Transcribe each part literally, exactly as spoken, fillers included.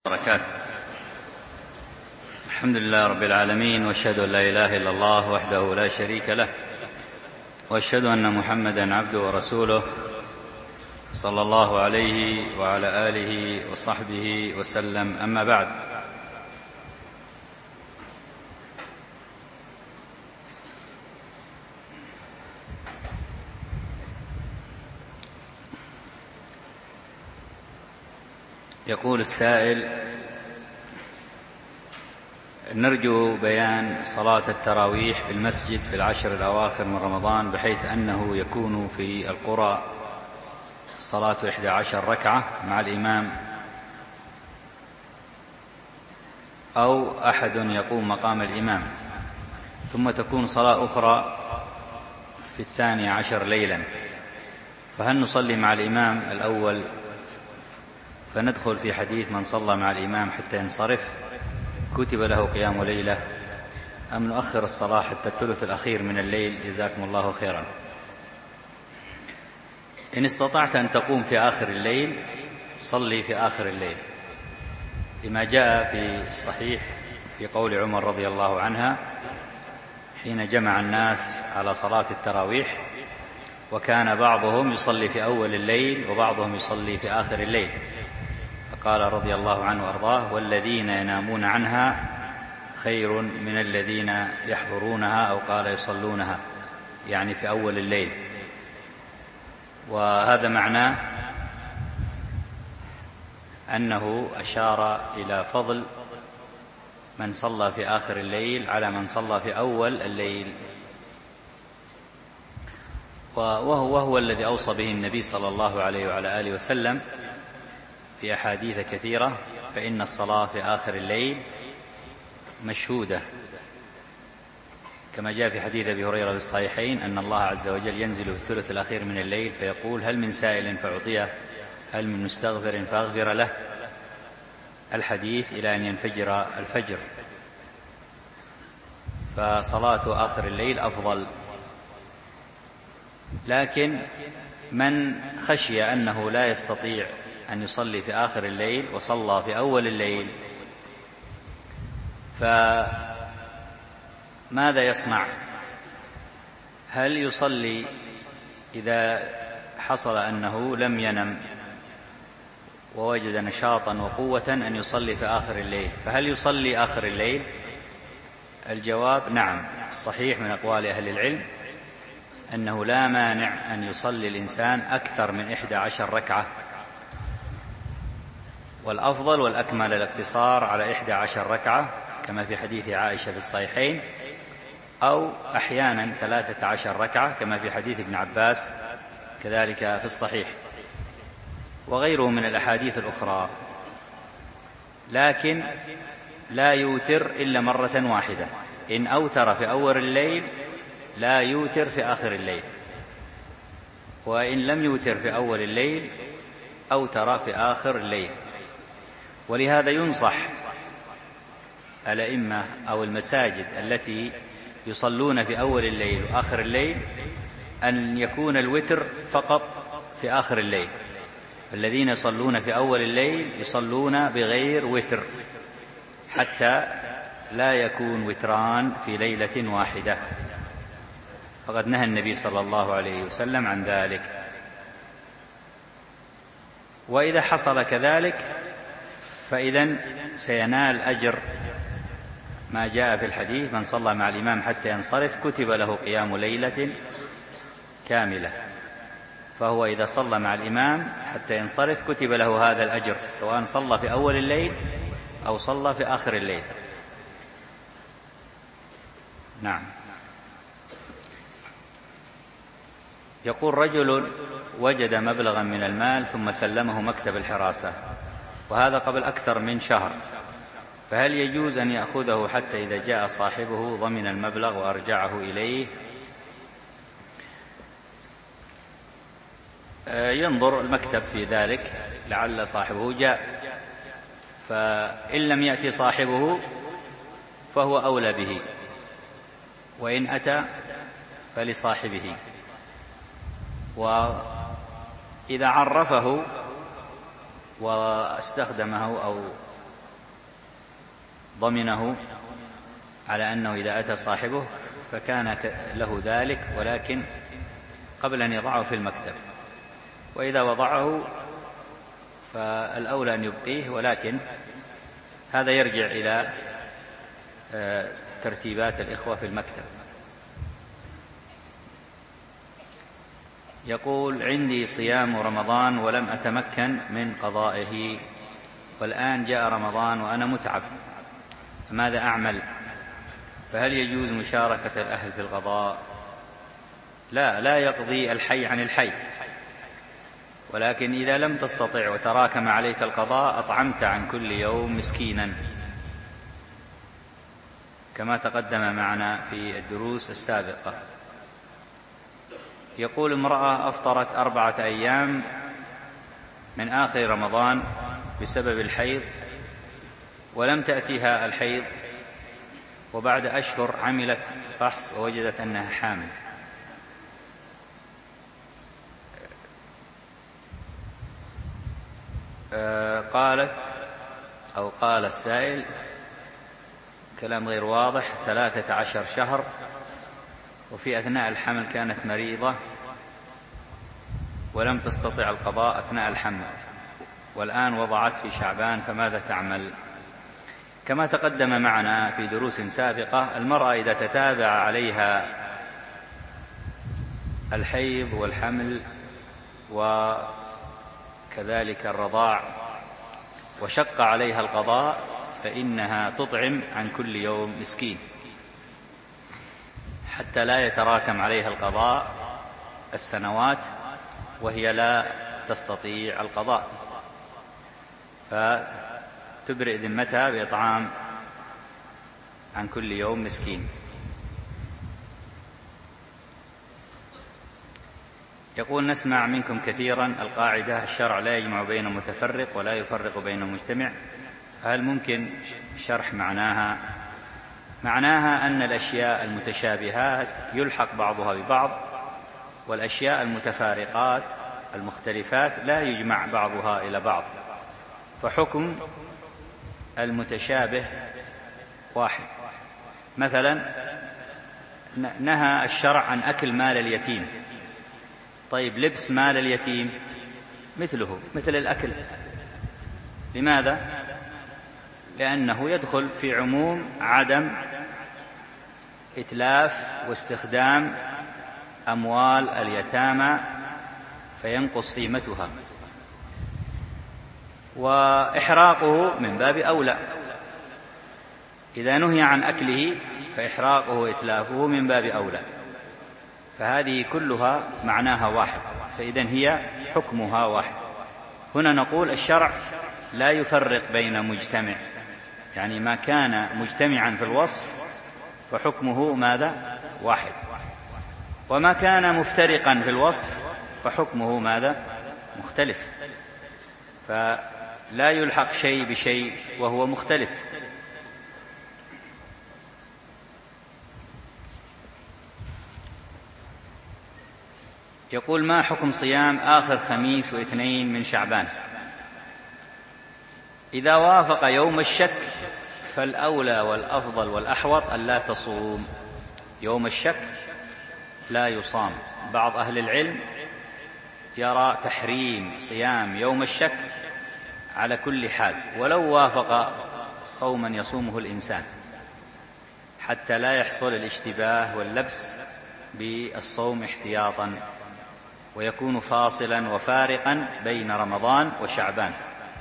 بركاته. الحمد لله رب العالمين، واشهد ان لا اله الا الله وحده لا شريك له، واشهد ان محمدا عبده ورسوله صلى الله عليه وعلى اله وصحبه وسلم. اما بعد، يقول السائل: نرجو بيان صلاة التراويح في المسجد في العشر الأواخر من رمضان، بحيث أنه يكون في القرى الصلاة إحدى عشر ركعة مع الإمام أو أحد يقوم مقام الإمام، ثم تكون صلاة أخرى في الثاني عشر ليلا، فهل نصلي مع الإمام الأول فندخل في حديث من صلى مع الإمام حتى ينصرف كتب له قيام ليلة، أم نؤخر الصلاة حتى الثلث الأخير من الليل؟ جزاكم الله خيرا. إن استطعت أن تقوم في آخر الليل صلي في آخر الليل، لما جاء في الصحيح في قول عمر رضي الله عنها حين جمع الناس على صلاة التراويح، وكان بعضهم يصلي في أول الليل وبعضهم يصلي في آخر الليل، فقال رضي الله عنه وأرضاه: والذين ينامون عنها خير من الذين يحضرونها، أو قال يصلونها، يعني في أول الليل. وهذا معناه أنه أشار إلى فضل من صلى في آخر الليل على من صلى في أول الليل، وهو, وهو الذي أوصى به النبي صلى الله عليه وعلى آله وسلم في أحاديث كثيرة، فإن الصلاة في آخر الليل مشهودة، كما جاء في حديث أبي هريرة في الصحيحين أن الله عز وجل ينزل في الثلث الأخير من الليل فيقول: هل من سائل فأعطيه، هل من مستغفر فأغفر له، الحديث إلى أن ينفجر الفجر. فصلاة آخر الليل أفضل، لكن من خشي أنه لا يستطيع أن يصلي في آخر الليل وصلى في أول الليل، فماذا يصنع؟ هل يصلي إذا حصل أنه لم ينم ووجد نشاطا وقوة أن يصلي في آخر الليل، فهل يصلي آخر الليل؟ الجواب: نعم. الصحيح من أقوال أهل العلم أنه لا مانع أن يصلي الإنسان أكثر من إحدى عشر ركعة، والأفضل والأكمل الاقتصار على إحدى عشر ركعة كما في حديث عائشة في الصحيحين، أو أحيانا ثلاثة عشر ركعة كما في حديث ابن عباس كذلك في الصحيح، وغيره من الأحاديث الأخرى، لكن لا يوتر إلا مرة واحدة. إن أوتر في أول الليل لا يوتر في آخر الليل، وإن لم يوتر في أول الليل أوتر في آخر الليل. ولهذا ينصح الأئمة أو المساجد التي يصلون في أول الليل وآخر الليل أن يكون الوتر فقط في آخر الليل. الذين يصلون في أول الليل يصلون بغير وتر، حتى لا يكون وتران في ليلة واحدة، فقد نهى النبي صلى الله عليه وسلم عن ذلك. وإذا حصل كذلك فإذن سينال أجر ما جاء في الحديث: من صلى مع الإمام حتى ينصرف كتب له قيام ليلة كاملة. فهو إذا صلى مع الإمام حتى ينصرف كتب له هذا الأجر، سواء صلى في أول الليل أو صلى في آخر الليل. نعم. يقول: رجل وجد مبلغا من المال ثم سلمه مكتب الحراسة، وهذا قبل أكثر من شهر، فهل يجوز أن يأخذه حتى إذا جاء صاحبه ضمن المبلغ وأرجعه إليه؟ ينظر المكتب في ذلك، لعل صاحبه جاء، فإن لم يأتي صاحبه فهو أولى به، وإن أتى فلصاحبه. وإذا عرفه واستخدمه أو ضمنه على أنه إذا أتى صاحبه فكان له ذلك، ولكن قبل أن يضعه في المكتب، وإذا وضعه فالأولى أن يبقيه، ولكن هذا يرجع إلى ترتيبات الإخوة في المكتب. يقول: عندي صيام رمضان ولم أتمكن من قضائه، والآن جاء رمضان وأنا متعب، فماذا أعمل؟ فهل يجوز مشاركة الأهل في القضاء؟ لا، لا يقضي الحي عن الحي، ولكن إذا لم تستطع وتراكم عليك القضاء أطعمت عن كل يوم مسكينا، كما تقدم معنا في الدروس السابقة. يقول: امرأة أفطرت أربعة أيام من آخر رمضان بسبب الحيض، ولم تأتيها الحيض، وبعد أشهر عملت فحص ووجدت أنها حامل. قالت أو قال السائل كلام غير واضح: ثلاثة عشر شهر، وفي أثناء الحمل كانت مريضة ولم تستطع القضاء أثناء الحمل، والآن وضعت في شعبان، فماذا تعمل؟ كما تقدم معنا في دروس سابقة، المرأة إذا تتابع عليها الحيض والحمل وكذلك الرضاع وشق عليها القضاء فإنها تطعم عن كل يوم مسكين حتى لا يتراكم عليها القضاء السنوات وهي لا تستطيع القضاء، فتبرئ ذمتها بإطعام عن كل يوم مسكين. يقول: نسمع منكم كثيرا القاعدة: الشرع لا يجمع بين متفرق ولا يفرق بين مجتمع، هل ممكن شرح معناها؟ معناها أن الأشياء المتشابهات يلحق بعضها ببعض، والأشياء المتفارقات المختلفات لا يجمع بعضها إلى بعض، فحكم المتشابه واحد. مثلا نهى الشرع عن أكل مال اليتيم، طيب لبس مال اليتيم مثله مثل الأكل، لماذا؟ لأنه يدخل في عموم عدم إتلاف واستخدام أموال اليتامى فينقص قيمتها، وإحراقه من باب أولى. إذا نهي عن أكله فإحراقه وإتلافه من باب أولى، فهذه كلها معناها واحد، فإذن هي حكمها واحد. هنا نقول الشرع لا يفرق بين مجتمع، يعني ما كان مجتمعا في الوصف فحكمه ماذا؟ واحد، وما كان مفترقا في الوصف فحكمه ماذا؟ مختلف، فلا يلحق شيء بشيء وهو مختلف. يقول: ما حكم صيام آخر خميس واثنين من شعبان؟ إذا وافق يوم الشك فالأولى والأفضل والأحوط أن لا تصوم يوم الشك، لا يصام. بعض أهل العلم يرى تحريم صيام يوم الشك على كل حال، ولو وافق صوما يصومه الإنسان، حتى لا يحصل الاشتباه واللبس بالصوم احتياطا، ويكون فاصلا وفارقا بين رمضان وشعبان،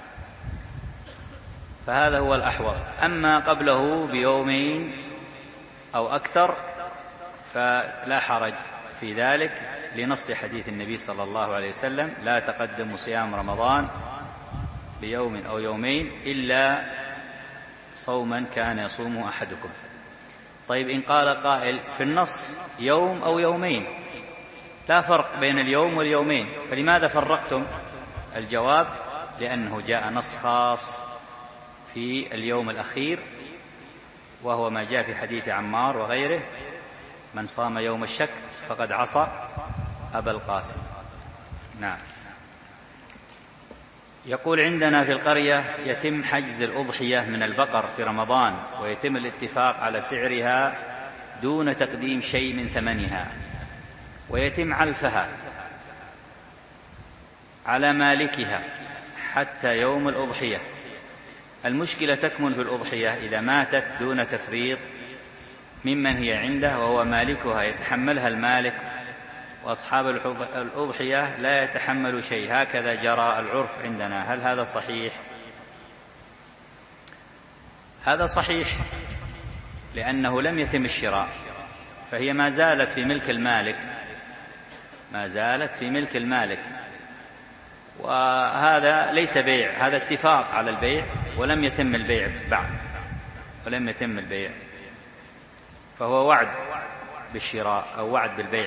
فهذا هو الأحوط. أما قبله بيومين أو أكثر فلا حرج في ذلك، لنص حديث النبي صلى الله عليه وسلم: لا تقدموا صيام رمضان بيوم أو يومين إلا صوما كان يصوم أحدكم. طيب إن قال قائل في النص يوم أو يومين لا فرق بين اليوم واليومين، فلماذا فرقتم؟ الجواب: لأنه جاء نص خاص في اليوم الأخير، وهو ما جاء في حديث عمار وغيره: من صام يوم الشك فقد عصى أبا القاسم. نعم. يقول: عندنا في القرية يتم حجز الأضحية من البقر في رمضان، ويتم الاتفاق على سعرها دون تقديم شيء من ثمنها، ويتم علفها على مالكها حتى يوم الأضحية. المشكلة تكمن في الأضحية إذا ماتت دون تفريط ممن هي عنده وهو مالكها، يتحملها المالك، وأصحاب الأضحية لا يتحملوا شيء. هكذا جرى العرف عندنا. هل هذا صحيح؟ هذا صحيح، لأنه لم يتم الشراء، فهي ما زالت في ملك المالك، ما زالت في ملك المالك، وهذا ليس بيع، هذا اتفاق على البيع ولم يتم البيع بعد، ولم يتم البيع، فهو وعد بالشراء أو وعد بالبيع.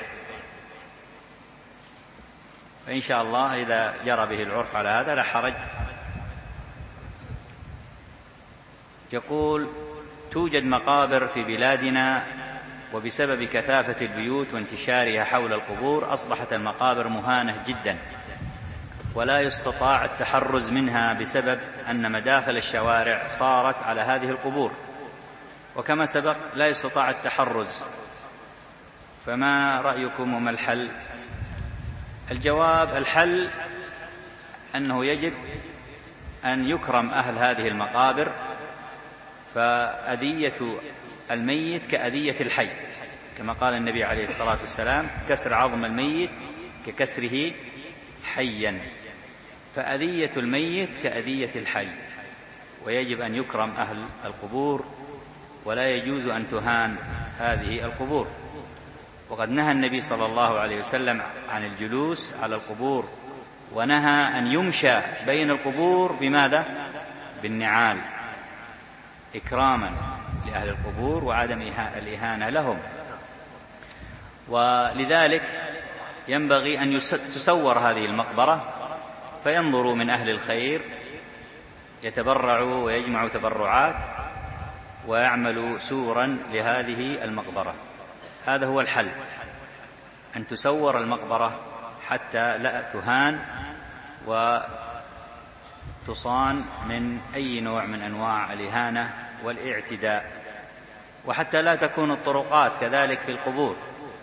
فإن شاء الله إذا جرى به العرف على هذا لا حرج. يقول: توجد مقابر في بلادنا، وبسبب كثافة البيوت وانتشارها حول القبور أصبحت المقابر مهانة جدا، ولا يستطاع التحرز منها بسبب أن مداخل الشوارع صارت على هذه القبور، وكما سبق لا يستطاع التحرز، فما رأيكم وما الحل؟ الجواب: الحل أنه يجب أن يكرم أهل هذه المقابر، فأذية الميت كأذية الحي، كما قال النبي عليه الصلاة والسلام: كسر عظم الميت ككسره حيا، فأذية الميت كأذية الحي، ويجب أن يكرم أهل القبور، ولا يجوز أن تهان هذه القبور. وقد نهى النبي صلى الله عليه وسلم عن الجلوس على القبور، ونهى أن يمشى بين القبور بماذا؟ بالنعال، إكراما لأهل القبور وعدم الإهانة لهم. ولذلك ينبغي أن تسور هذه المقبرة، فينظروا من أهل الخير، يتبرعوا ويجمعوا تبرعات ويعملوا سورا لهذه المقبرة. هذا هو الحل، أن تسور المقبرة حتى لا تهان وتصان من أي نوع من أنواع الإهانة والاعتداء، وحتى لا تكون الطرقات كذلك في القبور.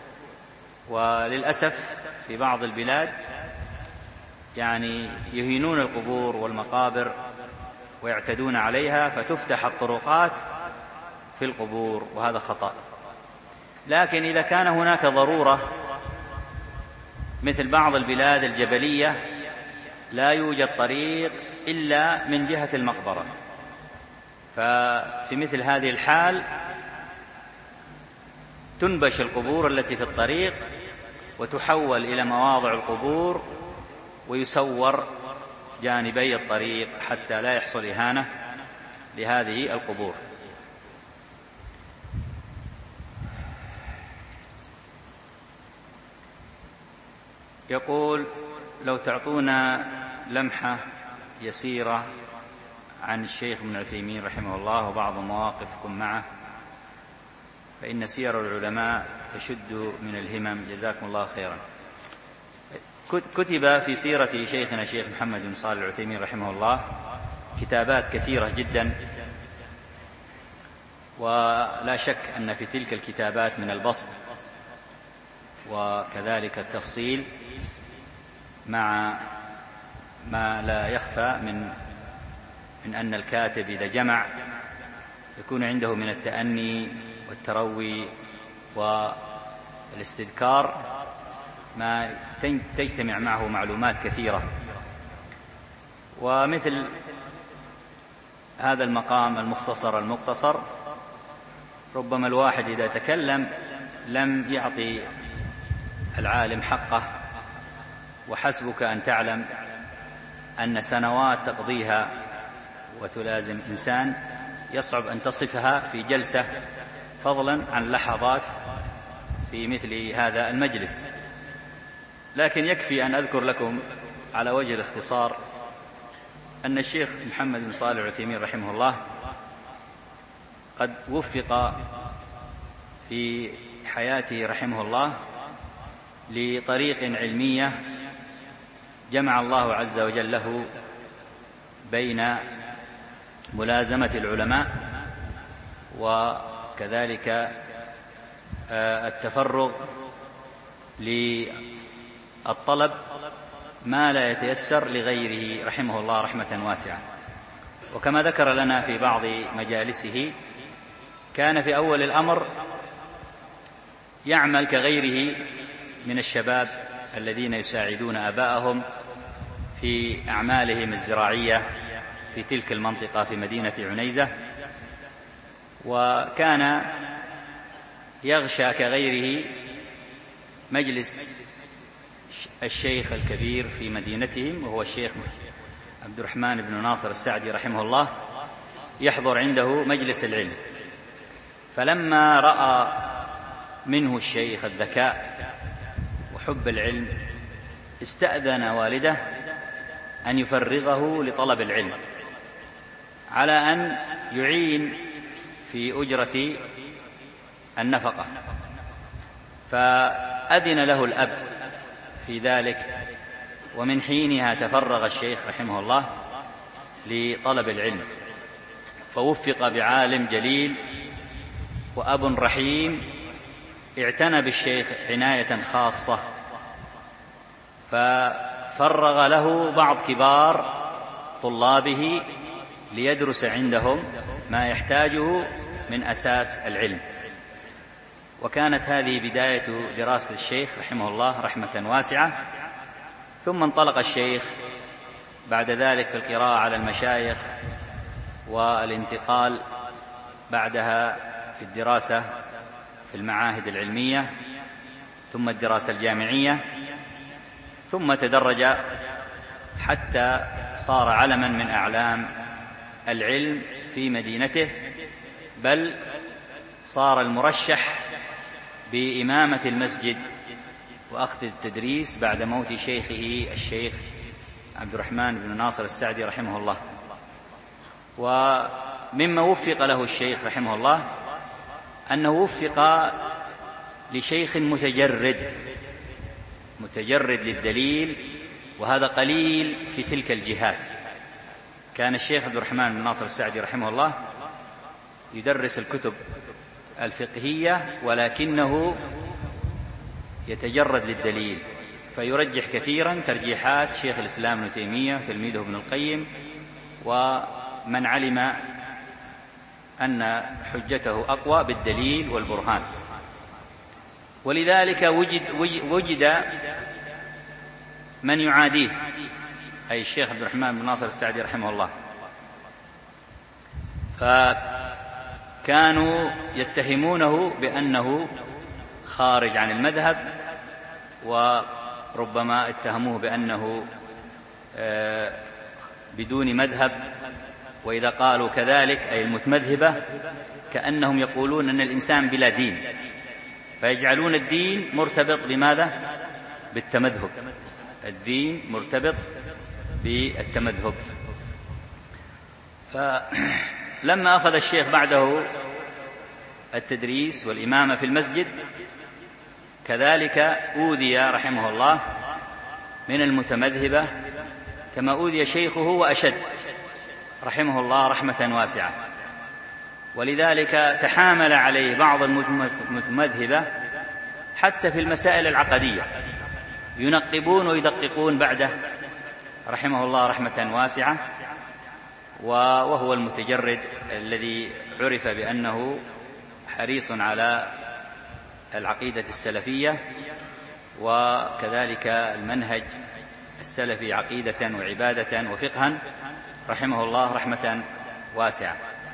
وللأسف في بعض البلاد يعني يهينون القبور والمقابر ويعتدون عليها، فتفتح الطرقات في القبور، وهذا خطأ. لكن إذا كان هناك ضرورة، مثل بعض البلاد الجبلية لا يوجد طريق إلا من جهة المقبرة، ففي مثل هذه الحال تنبش القبور التي في الطريق وتحول إلى مواضع القبور، ويسور جانبي الطريق حتى لا يحصل إهانة لهذه القبور. يقول: لو تعطونا لمحة يسيرة عن الشيخ ابن عثيمين رحمه الله وبعض مواقفكم معه، فإن سير العلماء تشد من الهمم، جزاكم الله خيرا. كتب في سيرة شيخنا الشيخ محمد بن صالح العثيمين رحمه الله كتابات كثيرة جدا، ولا شك أن في تلك الكتابات من البسط وكذلك التفصيل، مع ما لا يخفى من من أن الكاتب إذا جمع يكون عنده من التأني والتروي والاستذكار ما تجتمع معه معلومات كثيرة. ومثل هذا المقام المختصر المقتصر، ربما الواحد إذا تكلم لم يعطي العالم حقه، وحسبك أن تعلم أن سنوات تقضيها وتلازم إنسان يصعب أن تصفها في جلسة، فضلا عن لحظات في مثل هذا المجلس. لكن يكفي أن أذكر لكم على وجه الاختصار أن الشيخ محمد بن صالح العثيمين رحمه الله قد وفق في حياته رحمه الله لطريق علمية جمع الله عز وجل له بين ملازمة العلماء وكذلك التفرغ للطلب ما لا يتيسر لغيره رحمه الله رحمة واسعة. وكما ذكر لنا في بعض مجالسه كان في أول الأمر يعمل كغيره من الشباب الذين يساعدون آباءهم في أعمالهم الزراعية في تلك المنطقة في مدينة عنيزة، وكان يغشى كغيره مجلس الشيخ الكبير في مدينتهم وهو الشيخ عبد الرحمن بن ناصر السعدي رحمه الله، يحضر عنده مجلس العلم. فلما رأى منه الشيخ الذكاء وحب العلم استأذن والده أن يفرغه لطلب العلم على أن يعين في أجرة النفقة، فأذن له الأب في ذلك، ومن حينها تفرغ الشيخ رحمه الله لطلب العلم، فوفق بعالم جليل وأب رحيم اعتنى بالشيخ عناية خاصة، ففرغ له بعض كبار طلابه ليدرس عندهم ما يحتاجه من أساس العلم. وكانت هذه بداية دراسة الشيخ رحمه الله رحمة واسعة. ثم انطلق الشيخ بعد ذلك في القراءة على المشايخ والانتقال بعدها في الدراسة في المعاهد العلمية ثم الدراسة الجامعية، ثم تدرج حتى صار علما من أعلام العلم في مدينته، بل صار المرشح بإمامة المسجد وأخذ التدريس بعد موت شيخه الشيخ عبد الرحمن بن ناصر السعدي رحمه الله. ومما وفق له الشيخ رحمه الله أنه وفق لشيخ متجرد متجرد للدليل، وهذا قليل في تلك الجهات. كان الشيخ عبد الرحمن بن ناصر السعدي رحمه الله يدرس الكتب الفقهية ولكنه يتجرد للدليل، فيرجح كثيرا ترجيحات شيخ الإسلام ابن تيمية تلميذه ابن القيم، ومن علم أن حجته أقوى بالدليل والبرهان. ولذلك وجد, وجد من يعاديه، أي الشيخ عبد الرحمن بن ناصر السعدي رحمه الله، فكانوا يتهمونه بأنه خارج عن المذهب، وربما اتهموه بأنه بدون مذهب. وإذا قالوا كذلك أي المتمذهبة كأنهم يقولون أن الإنسان بلا دين، فيجعلون الدين مرتبط بماذا؟ بالتمذهب، الدين مرتبط بالتمذهب. فلما أخذ الشيخ بعده التدريس والإمامة في المسجد كذلك أوذي رحمه الله من المتمذهبة كما أوذي شيخه وأشد رحمه الله رحمة واسعة. ولذلك تحامل عليه بعض المتمذهبة حتى في المسائل العقدية، ينقبون ويدققون بعده رحمه الله رحمة واسعة. وهو المتجرد الذي عرف بأنه حريص على العقيدة السلفية وكذلك المنهج السلفي عقيدة وعبادة وفقها رحمه الله رحمة واسعة.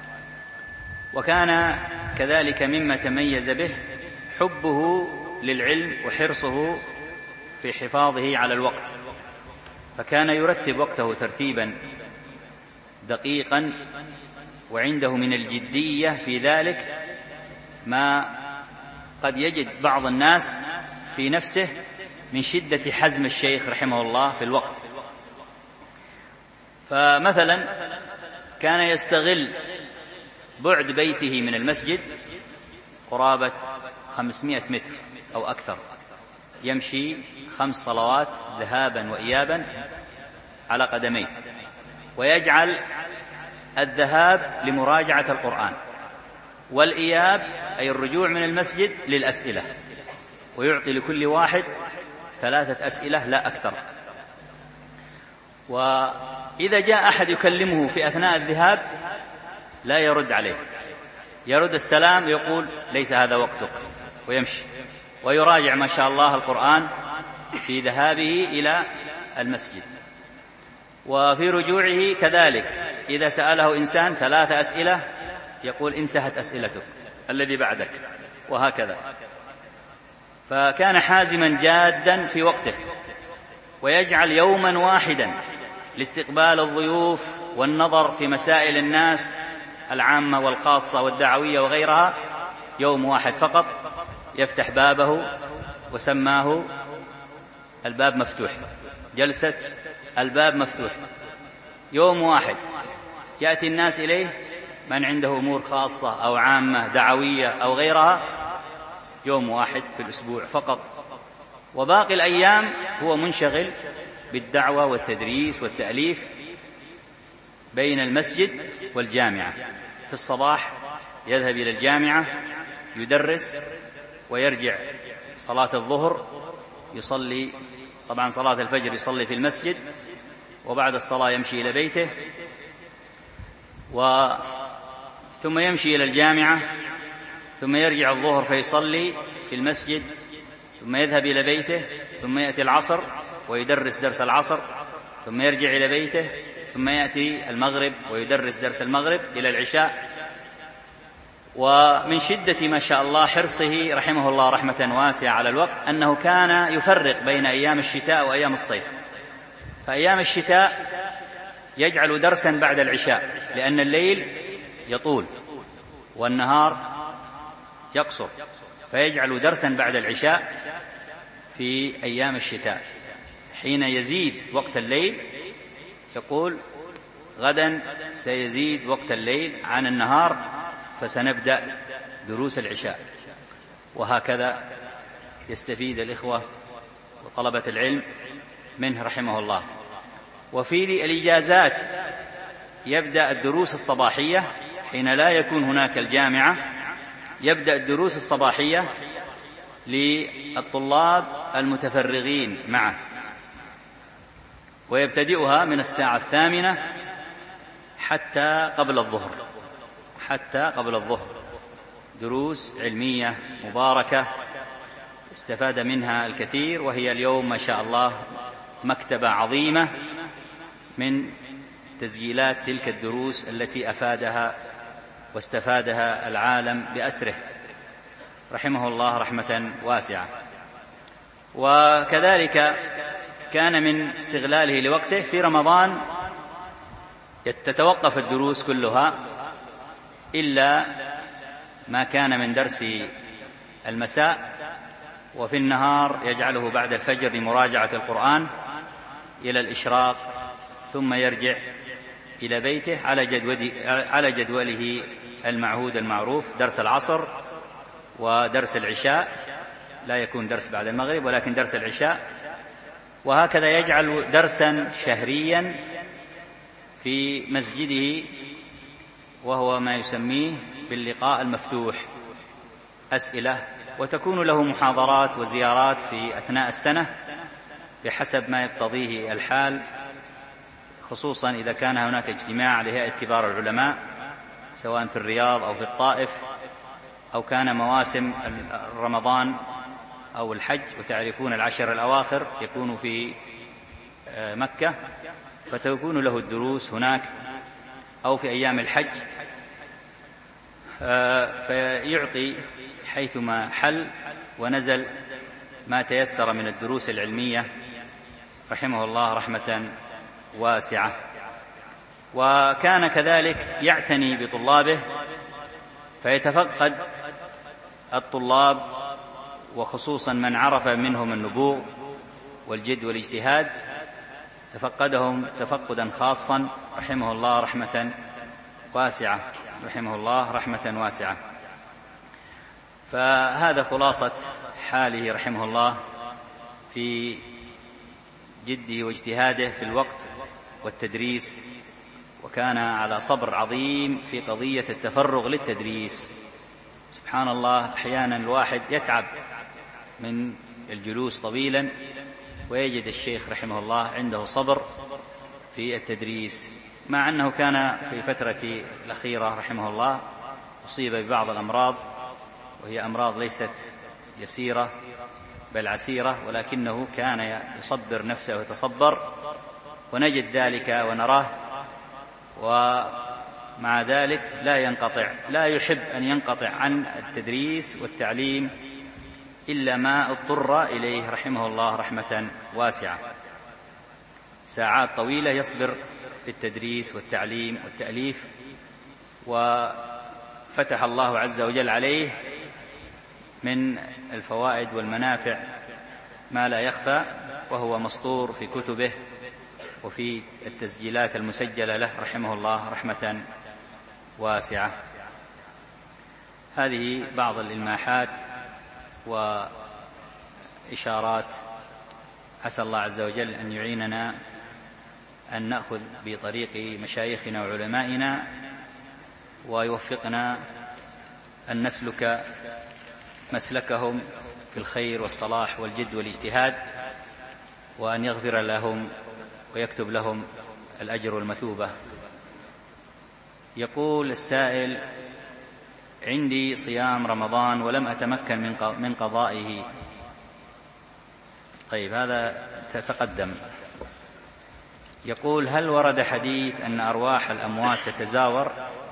وكان كذلك مما تميز به حبه للعلم وحرصه في حفاظه على الوقت، فكان يرتب وقته ترتيبا دقيقا، وعنده من الجدية في ذلك ما قد يجد بعض الناس في نفسه من شدة حزم الشيخ رحمه الله في الوقت. فمثلا كان يستغل بعد بيته من المسجد قرابة خمسمائة متر أو أكثر، يمشي خمس صلوات ذهابا وإيابا على قدميه، ويجعل الذهاب لمراجعة القرآن، والإياب أي الرجوع من المسجد للأسئلة، ويعطي لكل واحد ثلاثة أسئلة لا أكثر. وإذا جاء أحد يكلمه في أثناء الذهاب لا يرد عليه، يرد السلام يقول ليس هذا وقتك ويمشي، ويراجع ما شاء الله القرآن في ذهابه إلى المسجد. وفي رجوعه كذلك إذا سأله إنسان ثلاث أسئلة يقول انتهت أسئلتك، الذي بعدك، وهكذا. فكان حازما جادا في وقته، ويجعل يوما واحدا لاستقبال الضيوف والنظر في مسائل الناس العامة والخاصة والدعوية وغيرها، يوم واحد فقط يفتح بابه، وسماه الباب مفتوح، جلسة الباب مفتوح. يوم واحد يأتي الناس إليه من عنده أمور خاصة أو عامة دعوية أو غيرها، يوم واحد في الأسبوع فقط، وباقي الأيام هو منشغل بالدعوة والتدريس والتأليف بين المسجد والجامعة. في الصباح يذهب إلى الجامعة يدرس، ويرجع صلاة الظهر يصلي، طبعا صلاة الفجر يصلي في المسجد، وبعد الصلاة يمشي إلى بيته، و ثم يمشي إلى الجامعة، ثم يرجع الظهر فيصلي في المسجد، ثم يذهب إلى بيته، ثم يأتي العصر ويدرس درس العصر، ثم يرجع إلى بيته، ثم يأتي المغرب ويدرس درس المغرب إلى العشاء. ومن شدة ما شاء الله حرصه رحمه الله رحمة واسعة على الوقت أنه كان يفرق بين أيام الشتاء وأيام الصيف. فأيام الشتاء يجعل درسا بعد العشاء، لأن الليل يطول والنهار يقصر، فيجعل درسا بعد العشاء في أيام الشتاء. حين يزيد وقت الليل يقول غدا سيزيد وقت الليل عن النهار، فسنبدأ دروس العشاء، وهكذا يستفيد الإخوة وطلبة العلم منه رحمه الله. وفي الإجازات يبدأ الدروس الصباحية، حين لا يكون هناك الجامعة يبدأ الدروس الصباحية للطلاب المتفرغين معه، ويبتدئها من الساعة الثامنة حتى قبل الظهر، حتى قبل الظهر دروس علمية مباركة استفاد منها الكثير. وهي اليوم ما شاء الله مكتبة عظيمة من تسجيلات تلك الدروس التي أفادها واستفادها العالم بأسره رحمه الله رحمة واسعة. وكذلك كان من استغلاله لوقته في رمضان تتوقف الدروس كلها إلا ما كان من درس المساء، وفي النهار يجعله بعد الفجر لمراجعة القرآن إلى الإشراق، ثم يرجع إلى بيته على جدول على جدوله المعهود المعروف، درس العصر ودرس العشاء، لا يكون درس بعد المغرب ولكن درس العشاء. وهكذا يجعل درسا شهريا في مسجده، وهو ما يسميه باللقاء المفتوح، أسئلة، وتكون له محاضرات وزيارات في أثناء السنة بحسب ما يقتضيه الحال، خصوصا إذا كان هناك اجتماع لهيئة كبار العلماء سواء في الرياض أو في الطائف، أو كان مواسم رمضان أو الحج، وتعرفون العشر الأواخر يكون في مكة، فتكون له الدروس هناك، أو في أيام الحج، فيعطي حيثما حل ونزل ما تيسر من الدروس العلمية رحمه الله رحمة واسعة. وكان كذلك يعتني بطلابه، فيتفقد الطلاب، وخصوصا من عرف منهم النبوغ والجد والاجتهاد تفقدهم تفقدا خاصا رحمه الله رحمة واسعة رحمه الله رحمة واسعة. فهذا خلاصة حاله رحمه الله في جده واجتهاده في الوقت والتدريس وكان على صبر عظيم في قضية التفرغ للتدريس. سبحان الله، أحيانا الواحد يتعب من الجلوس طويلا ويجد الشيخ رحمه الله عنده صبر في التدريس، مع أنه كان في فترة الأخيرة رحمه الله أصيب ببعض الأمراض، وهي أمراض ليست يسيرة بل عسيرة، ولكنه كان يصبر نفسه ويتصبر، ونجد ذلك ونراه، ومع ذلك لا ينقطع، لا يحب أن ينقطع عن التدريس والتعليم إلا ما اضطر إليه رحمه الله رحمة واسعة. ساعات طويلة يصبر في التدريس والتعليم والتأليف، وفتح الله عز وجل عليه من الفوائد والمنافع ما لا يخفى، وهو مسطور في كتبه وفي التسجيلات المسجلة له رحمه الله رحمة واسعة. هذه بعض الإلماحات وإشارات، عسى الله عز وجل أن يعيننا أن نأخذ بطريق مشايخنا وعلمائنا، ويوفقنا أن نسلك مسلكهم في الخير والصلاح والجد والاجتهاد، وأن يغفر لهم ويكتب لهم الأجر والمثوبة. يقول السائل: عندي صيام رمضان ولم أتمكن من قضائه. طيب، هذا تتقدم. يقول: هل ورد حديث أن أرواح الأموات تتزاور؟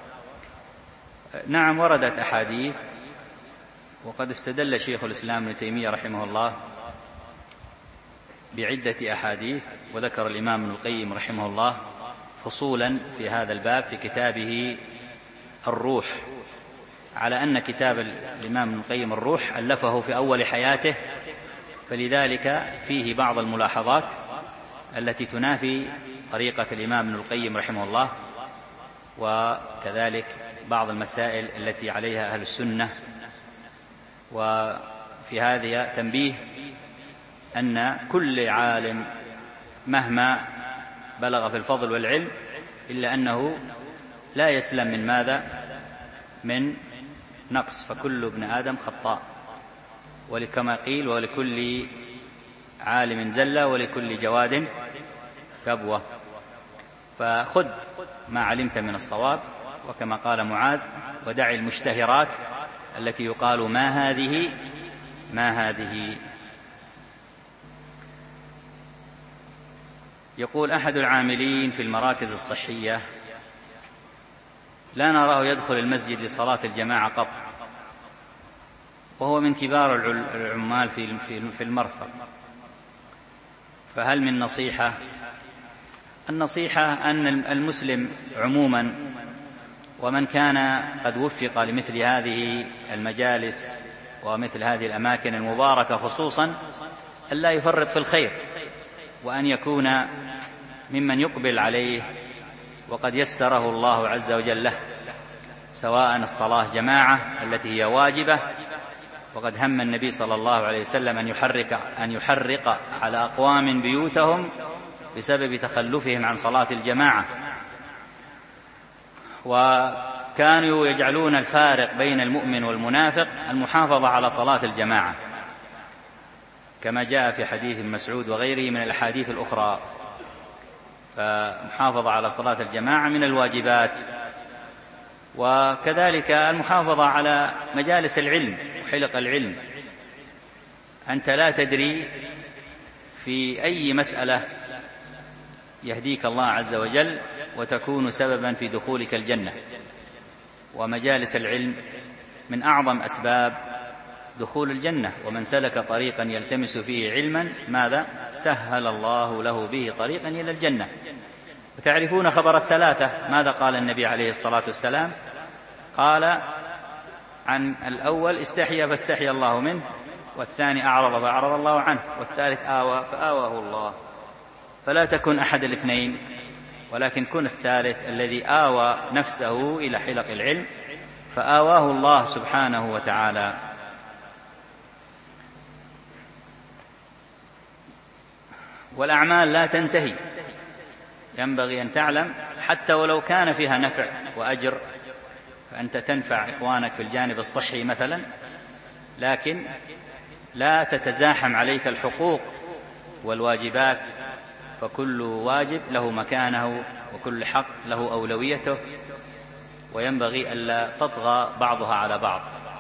نعم، وردت أحاديث، وقد استدل شيخ الإسلام ابن تيمية رحمه الله بعدة أحاديث، وذكر الإمام ابن القيم رحمه الله فصولا في هذا الباب في كتابه الروح، على أن كتاب الإمام ابن القيم الروح ألفه في أول حياته، فلذلك فيه بعض الملاحظات التي تنافي طريقة الإمام ابن القيم رحمه الله، وكذلك بعض المسائل التي عليها أهل السنة. وفي هذا تنبيه أن كل عالم مهما بلغ في الفضل والعلم إلا أنه لا يسلم من ماذا؟ من نقص، فكل ابن آدم خطاء، ولكما قيل: ولكل عالم زلة ولكل جواد كبوة. فخذ ما علمت من الصواب، وكما قال معاذ: ودع المشتهرات التي يقال ما هذه ما هذه. يقول أحد العاملين في المراكز الصحية: لا نراه يدخل المسجد لصلاة الجماعة قط، وهو من كبار العمال في المرفق، فهل من نصيحة؟ النصيحة أن المسلم عموما، ومن كان قد وفق لمثل هذه المجالس ومثل هذه الأماكن المباركة خصوصا، أن لا يفرط في الخير، وأن يكون ممن يقبل عليه وقد يسره الله عز وجل له، سواء الصلاة جماعة التي هي واجبة، وقد هم النبي صلى الله عليه وسلم أن يحرق, أن يحرق على أقوام بيوتهم بسبب تخلفهم عن صلاة الجماعة، وكانوا يجعلون الفارق بين المؤمن والمنافق المحافظة على صلاة الجماعة، كما جاء في حديث مسعود وغيره من الأحاديث الأخرى. فمحافظة على صلاة الجماعة من الواجبات، وكذلك المحافظة على مجالس العلم وحلق العلم. أنت لا تدري في أي مسألة يهديك الله عز وجل وتكون سببا في دخولك الجنة، ومجالس العلم من أعظم أسباب دخول الجنة. ومن سلك طريقا يلتمس فيه علما ماذا؟ سهل الله له به طريقا إلى الجنة. وتعرفون خبر الثلاثة، ماذا قال النبي عليه الصلاة والسلام؟ قال عن الأول: استحيا فاستحيا الله منه، والثاني أعرض فأعرض الله عنه، والثالث آوى فآواه الله. فلا تكن أحد الاثنين، ولكن كن الثالث الذي آوى نفسه إلى حلق العلم فآواه الله سبحانه وتعالى. والأعمال لا تنتهي، ينبغي أن تعلم حتى ولو كان فيها نفع وأجر، فأنت تنفع إخوانك في الجانب الصحي مثلا، لكن لا تتزاحم عليك الحقوق والواجبات، فكل واجب له مكانه وكل حق له أولويته، وينبغي ألا تطغى بعضها على بعض.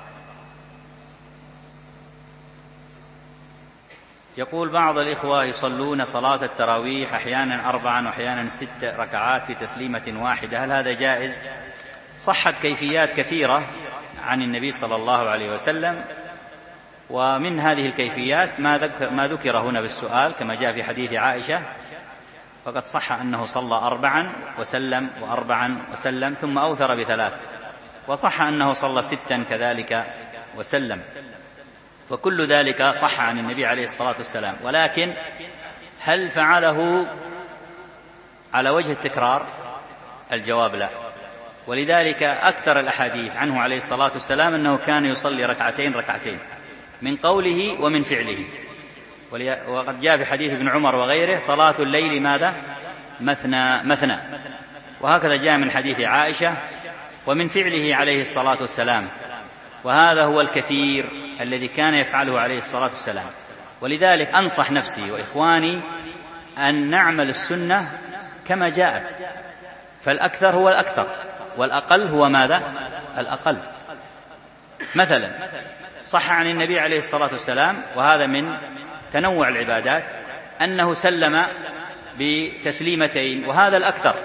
يقول بعض الإخوة يصلون صلاة التراويح أحيانا أربعا وأحيانا ست ركعات في تسليمة واحدة، هل هذا جائز؟ صحت كيفيات كثيرة عن النبي صلى الله عليه وسلم، ومن هذه الكيفيات ما ذكر, ما ذكر هنا بالسؤال كما جاء في حديث عائشة، فقد صح أنه صلى أربعا وسلم وأربعا وسلم ثم أوثر بثلاث، وصح أنه صلى ستا كذلك وسلم، وكل ذلك صح عن النبي عليه الصلاة والسلام. ولكن هل فعله على وجه التكرار؟ الجواب لا، ولذلك أكثر الأحاديث عنه عليه الصلاة والسلام أنه كان يصلي ركعتين ركعتين من قوله ومن فعله، وقد جاء في حديث ابن عمر وغيره صلاة الليل ماذا؟ مثنى مثنى، وهكذا جاء من حديث عائشة ومن فعله عليه الصلاة والسلام، وهذا هو الكثير الذي كان يفعله عليه الصلاة والسلام. ولذلك أنصح نفسي وإخواني أن نعمل السنة كما جاءت، فالأكثر هو الأكثر والأقل هو ماذا؟ الأقل. مثلا صح عن النبي عليه الصلاة والسلام، وهذا من تنوع العبادات، أنه سلم بتسليمتين وهذا الأكثر،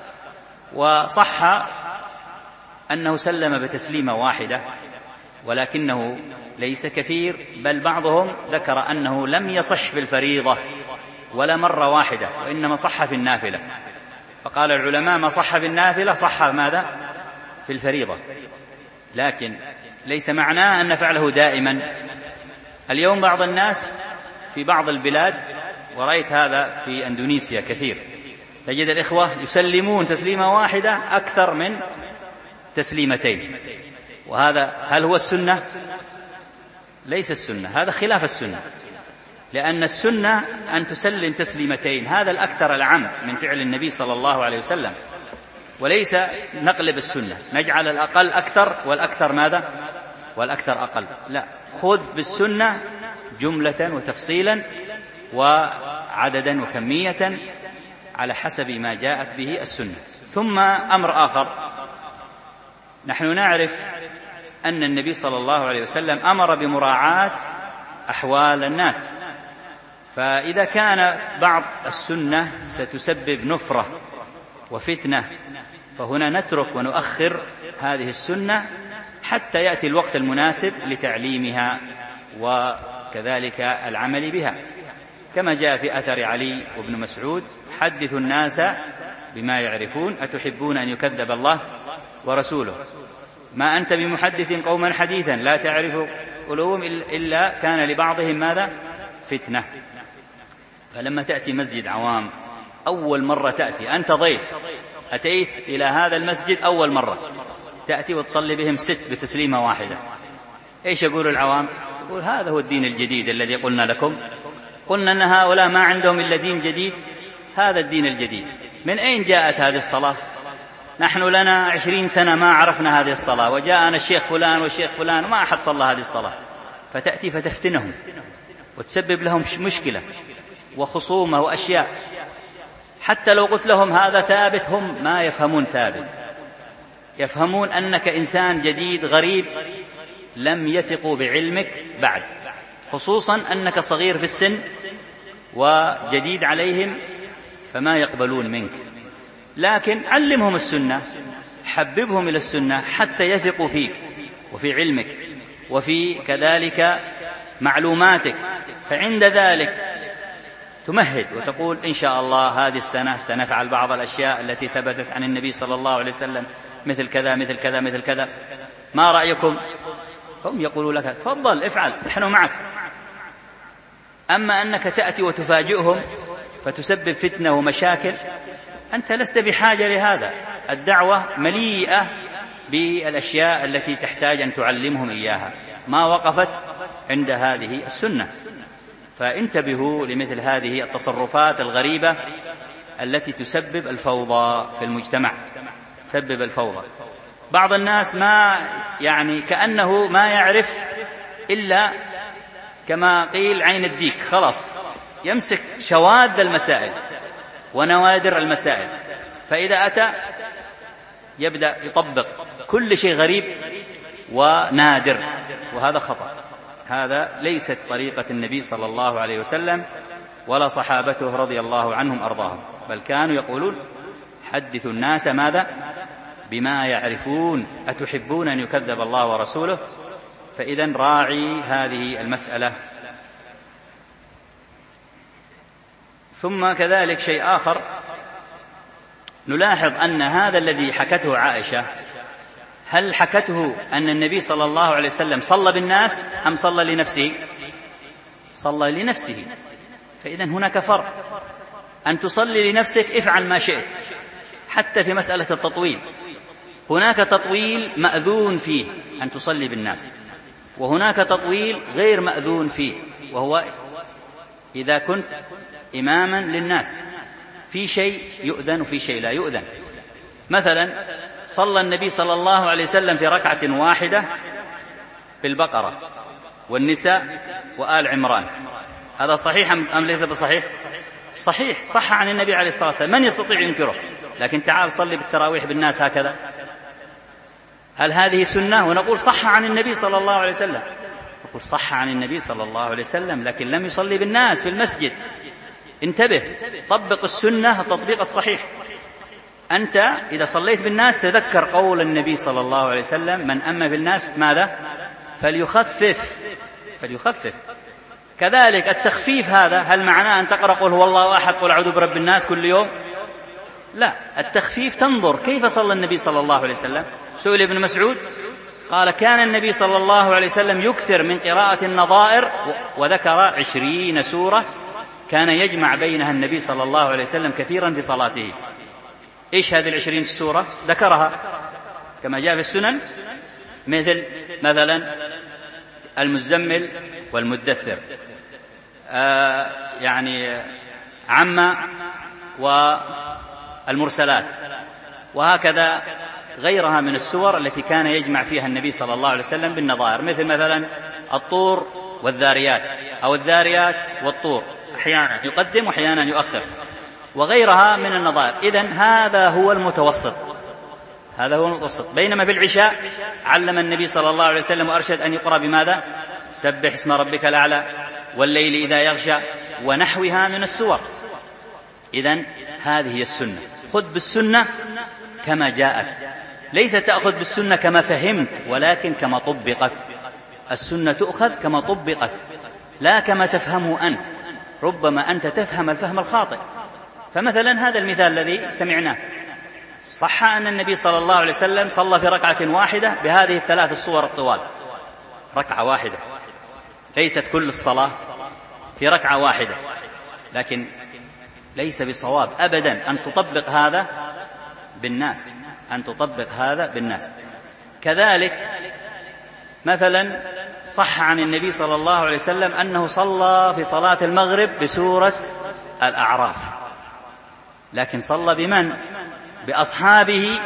وصح أنه سلم بتسليمة واحدة ولكنه ليس كثير، بل بعضهم ذكر أنه لم يصح في الفريضة ولا مرة واحدة، وإنما صح في النافلة، فقال العلماء ما صح في النافلة صح ماذا؟ في الفريضة. لكن ليس معناه أن فعله دائما. اليوم بعض الناس في بعض البلاد، ورأيت هذا في أندونيسيا كثير، تجد الإخوة يسلمون تسليمة واحدة أكثر من تسليمتين، وهذا هل هو السنة؟ ليس السنة، هذا خلاف السنة، لأن السنة أن تسلم تسليمتين، هذا الأكثر العام من فعل النبي صلى الله عليه وسلم، وليس نقلب السنة نجعل الأقل أكثر والأكثر ماذا؟ والأكثر أقل، لا، خذ بالسنة جملة وتفصيلا وعددا وكمية على حسب ما جاءت به السنة. ثم أمر آخر، نحن نعرف أن النبي صلى الله عليه وسلم أمر بمراعاة أحوال الناس، فإذا كان بعض السنة ستسبب نفرة وفتنة فهنا نترك ونؤخر هذه السنة حتى يأتي الوقت المناسب لتعليمها وكذلك العمل بها، كما جاء في أثر علي وابن مسعود: حدثوا الناس بما يعرفون أتحبون أن يكذب الله ورسوله، ما أنت بمحدث قوما حديثا لا تعرف قلوبهم إلا كان لبعضهم ماذا؟ فتنة. فلما تأتي مسجد عوام أول مرة تأتي، أنت ضيف أتيت إلى هذا المسجد أول مرة، تأتي وتصلي بهم ست بتسليمة واحدة، إيش يقول العوام؟ يقول هذا هو الدين الجديد الذي قلنا لكم، قلنا أن هؤلاء ما عندهم إلا دين جديد، هذا الدين الجديد. من أين جاءت هذه الصلاة؟ نحن لنا عشرين سنة ما عرفنا هذه الصلاة، وجاءنا الشيخ فلان والشيخ فلان وما أحد صلى هذه الصلاة، فتأتي فتفتنهم وتسبب لهم مشكلة وخصومة وأشياء، حتى لو قلت لهم هذا ثابت هم ما يفهمون ثابت، يفهمون أنك إنسان جديد غريب لم يثقوا بعلمك بعد، خصوصا أنك صغير في السن وجديد عليهم فما يقبلون منك. لكن علمهم السنة، حببهم إلى السنة حتى يثقوا فيك وفي علمك وفي كذلك معلوماتك، فعند ذلك تمهد وتقول إن شاء الله هذه السنة سنفعل بعض الأشياء التي ثبتت عن النبي صلى الله عليه وسلم، مثل كذا مثل كذا مثل كذا، ما رأيكم؟ هم يقولوا لك تفضل افعل نحن معك. أما أنك تأتي وتفاجئهم فتسبب فتنة ومشاكل، أنت لست بحاجة لهذا. الدعوة مليئة بالأشياء التي تحتاج أن تعلمهم إياها، ما وقفت عند هذه السنة. فانتبهوا لمثل هذه التصرفات الغريبة التي تسبب الفوضى في المجتمع، تسبب الفوضى. بعض الناس ما يعني كأنه ما يعرف إلا كما قيل عين الديك، خلاص يمسك شواذ المسائل ونوادر المسائل، فإذا أتى يبدأ يطبق كل شيء غريب ونادر، وهذا خطأ. هذا ليست طريقة النبي صلى الله عليه وسلم ولا صحابته رضي الله عنهم أرضاهم، بل كانوا يقولون حدثوا الناس ماذا؟ بما يعرفون، أتحبون أن يكذب الله ورسوله؟ فإذن راعي هذه المسألة. ثم كذلك شيء آخر، نلاحظ أن هذا الذي حكته عائشة، هل حكته أن النبي صلى الله عليه وسلم صلى بالناس أم صلى لنفسه؟ صلى لنفسه. فإذن هناك فرق، أن تصلي لنفسك افعل ما شئت، حتى في مسألة التطويل هناك تطويل مأذون فيه أن تصلي بالناس، وهناك تطويل غير مأذون فيه، وهو إذا كنت إماما للناس في شيء يؤذن وفي شيء لا يؤذن. مثلا صلى النبي صلى الله عليه وسلم في ركعة واحدة بالبقرة والنساء وآل عمران، هذا صحيح أم ليس بصحيح؟ صحيح، صح عن النبي عليه الصلاة والسلام، من يستطيع ينكره؟ لكن تعال صلي بالتراويح بالناس هكذا، هل هذه سنة؟ ونقول صح عن النبي صلى الله عليه وسلم، نقول صح عن النبي صلى الله عليه وسلم، لكن لم يصلي بالناس في المسجد. انتبه، طبق السنة التطبيق الصحيح. أنت إذا صليت بالناس تذكر قول النبي صلى الله عليه وسلم: من أما في الناس ماذا؟ فليخفف فليخفف. كذلك التخفيف هذا هل معناه أن تقرأ قل هو الله أحد قل أعوذ برب الناس كل يوم؟ لا، التخفيف تنظر كيف صلى النبي صلى الله عليه وسلم. سئل ابن مسعود قال: كان النبي صلى الله عليه وسلم يكثر من قراءة النظائر، وذكر عشرين سورة كان يجمع بينها النبي صلى الله عليه وسلم كثيرا في صلاته. إيش هذه العشرين سورة؟ ذكرها كما جاء في السنن، مثل مثلا المزمل والمدثر، آه يعني عم والمرسلات، وهكذا غيرها من السور التي كان يجمع فيها النبي صلى الله عليه وسلم بالنظائر، مثل مثلا الطور والذاريات، أو الذاريات والطور، أحيانا يقدم وأحيانا يؤخر، وغيرها من النظائر. إذن هذا هو المتوسط، هذا هو المتوسط. بينما في العشاء علم النبي صلى الله عليه وسلم وأرشد أن يقرأ بماذا؟ سبح اسم ربك الأعلى والليل إذا يغشى ونحوها من السور. إذن هذه هي السنة، خذ بالسنة كما جاءت، ليس تأخذ بالسنة كما فهمت، ولكن كما طبقت. السنة تؤخذ كما طبقت، لا كما تفهمه أنت، ربما أنت تفهم الفهم الخاطئ. فمثلا هذا المثال الذي سمعناه، صح أن النبي صلى الله عليه وسلم صلى في ركعة واحدة بهذه الثلاث الصور الطوال، ركعة واحدة، ليست كل الصلاة في ركعة واحدة، لكن ليس بصواب أبدا أن تطبق هذا بالناس، أن تطبق هذا بالناس. كذلك مثلا صح عن النبي صلى الله عليه وسلم أنه صلى في صلاة المغرب بسورة الأعراف، لكن صلى بمن؟ بأصحابه،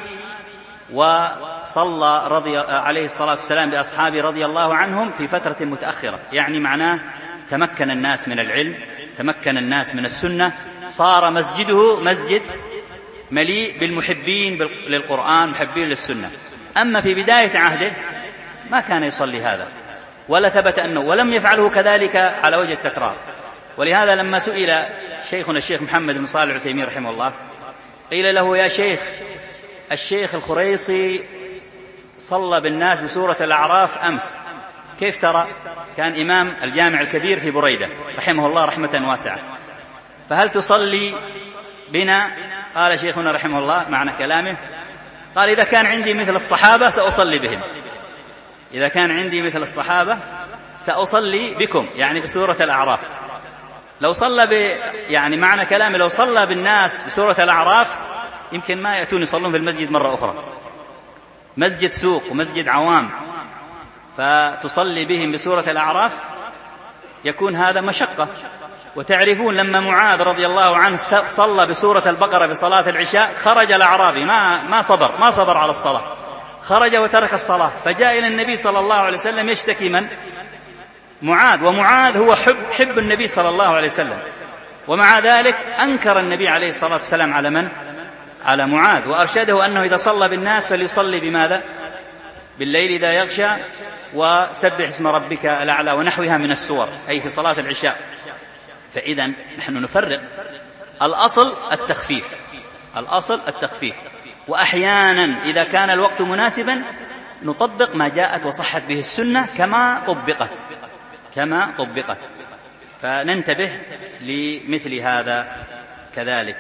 وصلى رضي عليه الصلاة والسلام بأصحابه رضي الله عنهم في فترة متأخرة، يعني معناه تمكن الناس من العلم، تمكن الناس من السنة، صار مسجده مسجد مليء بالمحبين للقرآن، محبين للسنة. أما في بداية عهده ما كان يصلي هذا، ولا ثبت أنه، ولم يفعله كذلك على وجه التكرار. ولهذا لما سئل شيخنا الشيخ محمد بن صالح العثيمين رحمه الله، قيل له: يا شيخ، الشيخ الخريصي صلى بالناس بسورة الأعراف أمس، كيف ترى؟ كان إمام الجامع الكبير في بريدة رحمه الله رحمة واسعة، فهل تصلي بنا؟ قال شيخنا رحمه الله معنى كلامه، قال: إذا كان عندي مثل الصحابة سأصلي بهم، إذا كان عندي مثل الصحابة سأصلي بكم، يعني بسورة الأعراف. لو صلى ب... يعني معنى كلامي لو صلى بالناس بسورة الأعراف يمكن ما يأتون يصلون في المسجد مرة أخرى، مسجد سوق ومسجد عوام، فتصلي بهم بسورة الأعراف يكون هذا مشقة. وتعرفون لما معاذ رضي الله عنه صلى بسورة البقرة بصلاة العشاء خرج الأعرابي ما ما صبر ما صبر على الصلاة، خرج وترك الصلاة، فجاء إلى النبي صلى الله عليه وسلم يشتكي من؟ معاذ، ومعاذ هو حب, حب النبي صلى الله عليه وسلم، ومع ذلك أنكر النبي عليه الصلاة والسلام على من؟ على معاذ، وأرشده أنه إذا صلى بالناس فليصلي بماذا؟ بالليل إذا يغشى وسبح اسم ربك الأعلى ونحوها من السور، أي في صلاة العشاء. فإذا نحن نفرق، الأصل التخفيف، الأصل التخفيف، وأحيانا إذا كان الوقت مناسبا نطبق ما جاءت وصحت به السنة كما طبقت كما طبقت فننتبه لمثل هذا كذلك.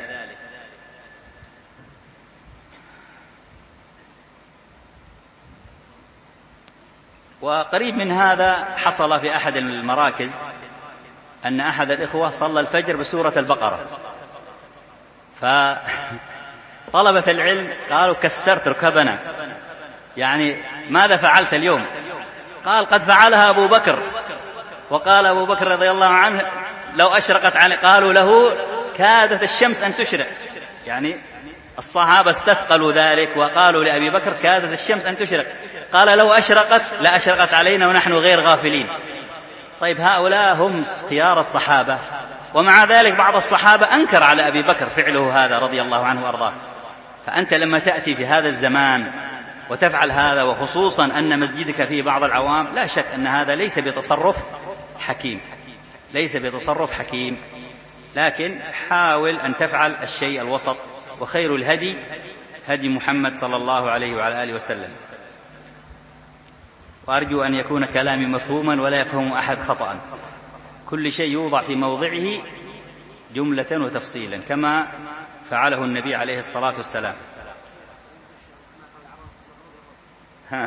وقريب من هذا حصل في أحد المراكز أن أحد الإخوة صلى الفجر بسورة البقرة، فطلبة العلم قالوا كسرت ركبنا، يعني ماذا فعلت اليوم؟ قال قد فعلها أبو بكر، وقال أبو بكر رضي الله عنه لو أشرقت عليه، قالوا له كادت الشمس أن تشرق، يعني الصحابة استثقلوا ذلك وقالوا لأبي بكر كادت الشمس أن تشرق، قال لو أشرقت لا أشرقت علينا ونحن غير غافلين. طيب هؤلاء هم خيار الصحابة، ومع ذلك بعض الصحابة أنكر على أبي بكر فعله هذا رضي الله عنه وأرضاه. فأنت لما تأتي في هذا الزمان وتفعل هذا، وخصوصا أن مسجدك فيه بعض العوام، لا شك أن هذا ليس بتصرف حكيم، ليس بتصرف حكيم، لكن حاول أن تفعل الشيء الوسط، وخير الهدي هدي محمد صلى الله عليه وعلى آله وسلم. وأرجو أن يكون كلامي مفهوما ولا يفهم أحد خطأ، كل شيء يوضع في موضعه جملة وتفصيلا كما فعله النبي عليه الصلاة والسلام. ها.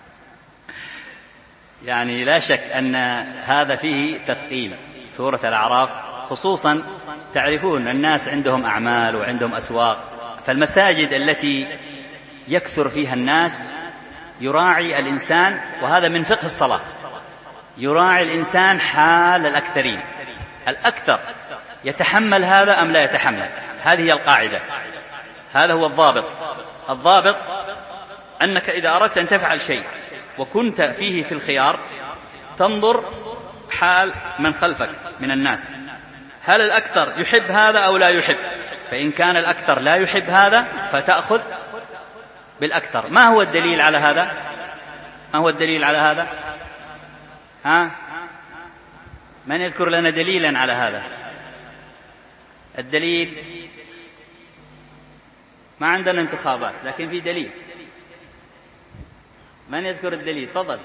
يعني لا شك أن هذا فيه تثقيل سورة الأعراف، خصوصا تعرفون الناس عندهم أعمال وعندهم أسواق، فالمساجد التي يكثر فيها الناس يراعي الإنسان، وهذا من فقه الصلاة، يراعي الإنسان حال الأكثرين، الأكثر يتحمل هذا أم لا يتحمل، هذه هي القاعدة، هذا هو الضابط. الضابط أنك إذا أردت أن تفعل شيء وكنت فيه في الخيار تنظر حال من خلفك من الناس، هل الأكثر يحب هذا أو لا يحب؟ فإن كان الأكثر لا يحب هذا فتأخذ بالأكثر. ما هو الدليل على هذا؟ ما هو الدليل على هذا؟ ها؟ من يذكر لنا دليلا على هذا؟ الدليل ما عندنا انتخابات، لكن في دليل. من يذكر الدليل؟ تفضل.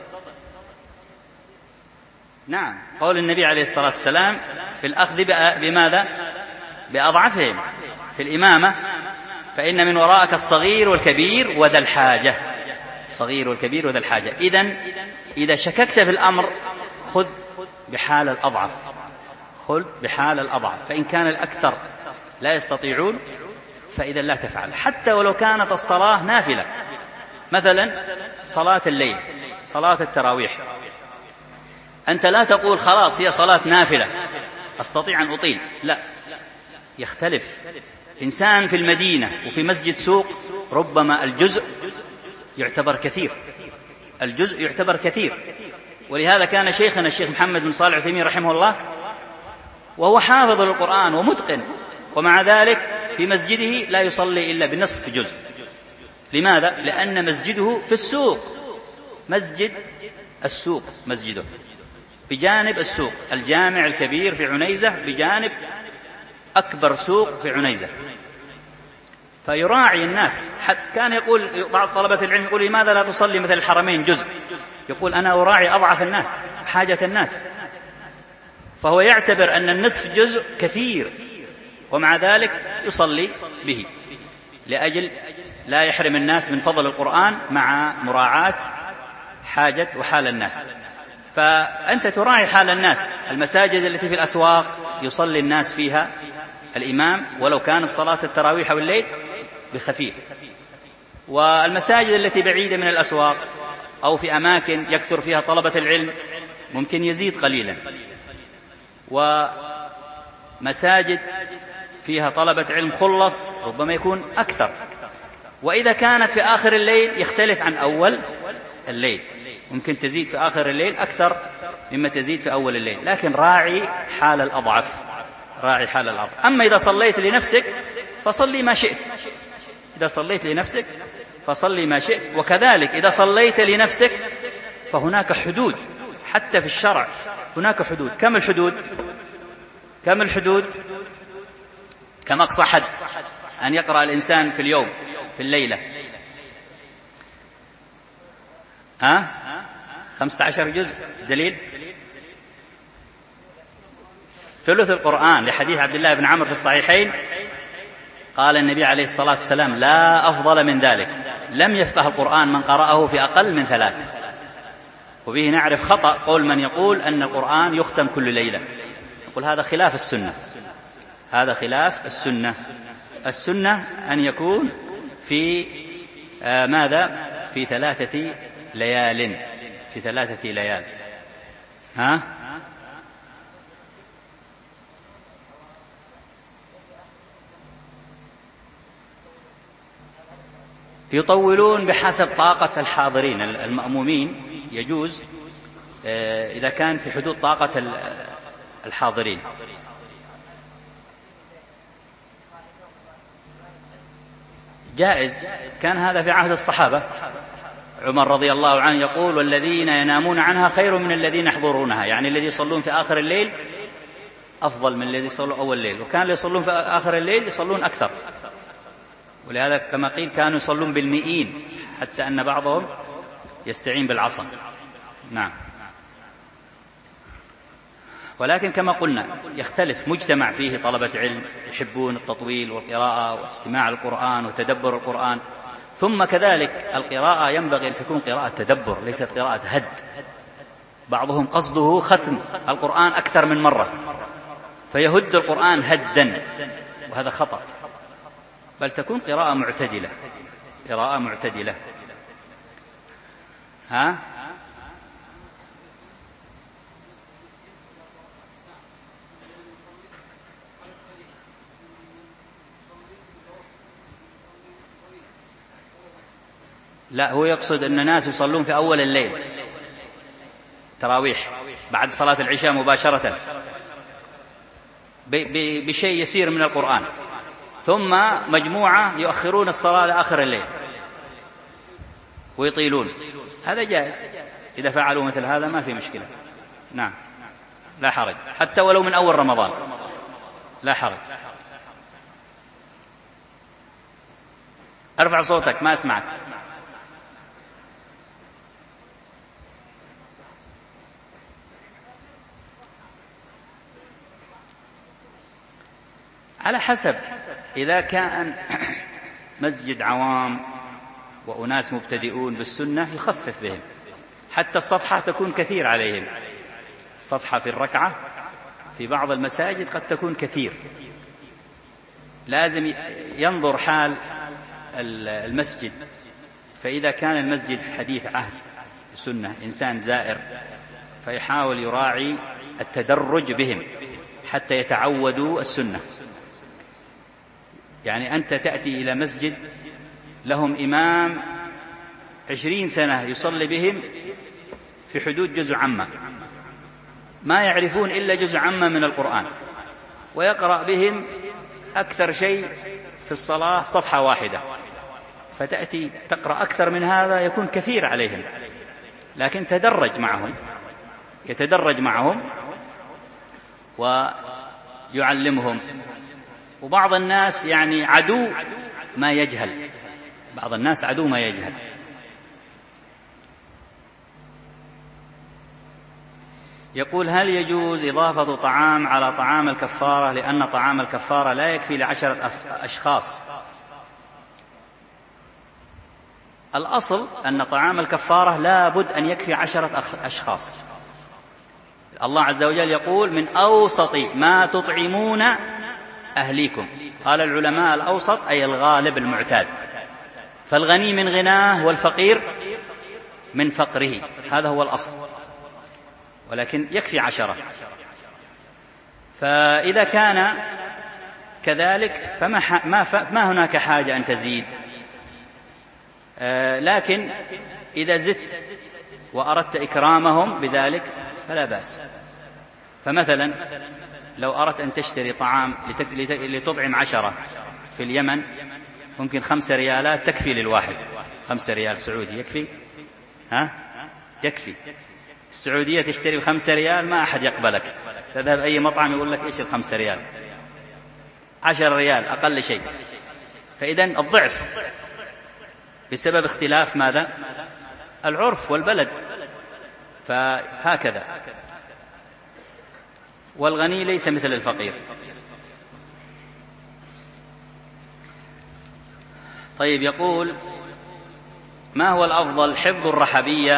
نعم، قول النبي عليه الصلاة والسلام في الأخذ بماذا؟ بأضعفهم في الإمامة، فإن من وراءك الصغير والكبير وذا الحاجة، الصغير والكبير وذا الحاجة. إذن إذا شككت في الأمر خذ بحال الأضعف، خذ بحال الأضعف، فإن كان الأكثر لا يستطيعون فإذا لا تفعل، حتى ولو كانت الصلاة نافلة، مثلا صلاة الليل، صلاة التراويح، أنت لا تقول خلاص هي صلاة نافلة أستطيع أن أطيل، لا، يختلف. إنسان في المدينة وفي مسجد سوق ربما الجزء يعتبر كثير، الجزء يعتبر كثير. ولهذا كان شيخنا الشيخ محمد بن صالح العثيمين رحمه الله وهو حافظ للقرآن ومتقن، ومع ذلك في مسجده لا يصلي إلا بنصف جزء. لماذا؟ لأن مسجده في السوق، مسجد السوق مسجده بجانب السوق، الجامع الكبير في عنيزة بجانب أكبر سوق في عنيزة، فيراعي الناس. حتى كان يقول بعض طلبة العلم يقول لماذا لا تصلي مثل الحرمين جزء؟ يقول أنا أراعي أضعف الناس، حاجة الناس، فهو يعتبر أن النصف جزء كثير، ومع ذلك يصلي به لأجل لا يحرم الناس من فضل القرآن مع مراعاة حاجة وحال الناس. فأنت تراعي حال الناس. المساجد التي في الأسواق يصلي الناس فيها الإمام ولو كانت صلاة التراويح والليل بخفيف، والمساجد التي بعيدة من الأسواق أو في أماكن يكثر فيها طلبة العلم ممكن يزيد قليلا. مساجد فيها طلبة علم خلص ربما يكون أكثر، وإذا كانت في آخر الليل يختلف عن أول الليل، ممكن تزيد في آخر الليل أكثر مما تزيد في أول الليل، لكن راعي حال الأضعف، راعي حال الأضعف. أما إذا صليت لنفسك فصلي ما شئت، إذا صليت لنفسك فصلي ما شئت. وكذلك إذا صليت لنفسك فهناك حدود، حتى في الشرع هناك حدود. كم الحدود؟ كم الحدود؟ كم أقصى حد أن يقرأ الإنسان في اليوم في الليلة؟ ها؟ خمسة عشر جزء. دليل؟ ثلث القرآن، لحديث عبد الله بن عمرو في الصحيحين قال النبي عليه الصلاة والسلام: لا أفضل من ذلك، لم يفقه القرآن من قرأه في أقل من ثلاث. وبه نعرف خطأ قول من يقول أن القرآن يختم كل ليلة، يقول هذا خلاف السنة، هذا خلاف السنة. السنة أن يكون في آه ماذا؟ في ثلاثة ليال، في ثلاثة ليال. ها؟ يطولون بحسب طاقة الحاضرين المأمومين، يجوز إذا كان في حدود طاقة الحاضرين. جائز، كان هذا في عهد الصحابة. عمر رضي الله عنه يقول: والذين ينامون عنها خير من الذين يحضرونها، يعني الذي يصلون في آخر الليل أفضل من الذي يصلون أول الليل، وكان اللي يصلون في آخر الليل يصلون أكثر. ولهذا كما قيل كانوا يصلون بالمئين، حتى أن بعضهم يستعين بالعصا. نعم. ولكن كما قلنا يختلف، مجتمع فيه طلبة علم يحبون التطويل والقراءة واستماع القرآن وتدبر القرآن. ثم كذلك القراءة ينبغي أن تكون قراءة تدبر، ليست قراءة هد. بعضهم قصده ختم القرآن أكثر من مرة فيهد القرآن هدا، وهذا خطأ، بل تكون قراءة معتدلة، قراءة معتدلة. ها؟ لا، هو يقصد أن الناس يصلون في أول الليل تراويح بعد صلاة العشاء مباشرة بشيء يسير من القرآن، ثم مجموعة يؤخرون الصلاة لآخر الليل ويطيلون. هذا جائز، إذا فعلوا مثل هذا ما في مشكلة. نعم، لا حرج، حتى ولو من أول رمضان لا حرج. ارفع صوتك، ما أسمعك. على حسب، إذا كان مسجد عوام وأناس مبتدئون بالسنة يخفف بهم، حتى الصفحة تكون كثير عليهم. الصفحة في الركعة في بعض المساجد قد تكون كثير، لازم ينظر حال المسجد. فإذا كان المسجد حديث عهد سنة، إنسان زائر، فيحاول يراعي التدرج بهم حتى يتعودوا السنة. يعني أنت تأتي إلى مسجد لهم إمام عشرين سنة يصلي بهم في حدود جزء عامة، ما يعرفون إلا جزء عامة من القرآن، ويقرأ بهم أكثر شيء في الصلاة صفحة واحدة، فتأتي تقرأ أكثر من هذا يكون كثير عليهم. لكن تدرج معهم، يتدرج معهم ويعلمهم. وبعض الناس يعني عدو ما يجهل، بعض الناس عدو ما يجهل. يقول: هل يجوز إضافة طعام على طعام الكفارة، لأن طعام الكفارة لا يكفي لعشرة أشخاص؟ الأصل أن طعام الكفارة لا بد أن يكفي عشرة أشخاص. الله عز وجل يقول: من أوسط ما تطعمون أهليكم. قال العلماء: الأوسط أي الغالب المعتاد، فالغني من غناه والفقير من فقره، هذا هو الأصل، ولكن يكفي عشرة. فإذا كان كذلك فما ما, ما هناك حاجة أن تزيد. لكن إذا زدت وأردت إكرامهم بذلك فلا بأس. فمثلا لو أردت أن تشتري طعام لتطعم عشرة في اليمن، ممكن خمس ريالات تكفي للواحد، خمس ريال سعودي يكفي، ها يكفي. السعودية تشتري بخمس ريال ما أحد يقبلك، تذهب أي مطعم يقول لك إيش الخمس ريال، عشر ريال أقل شيء. فإذن الضعف بسبب اختلاف ماذا؟ العرف والبلد. فهكذا. والغني ليس مثل الفقير. طيب، يقول: ما هو الأفضل، حفظ الرحبية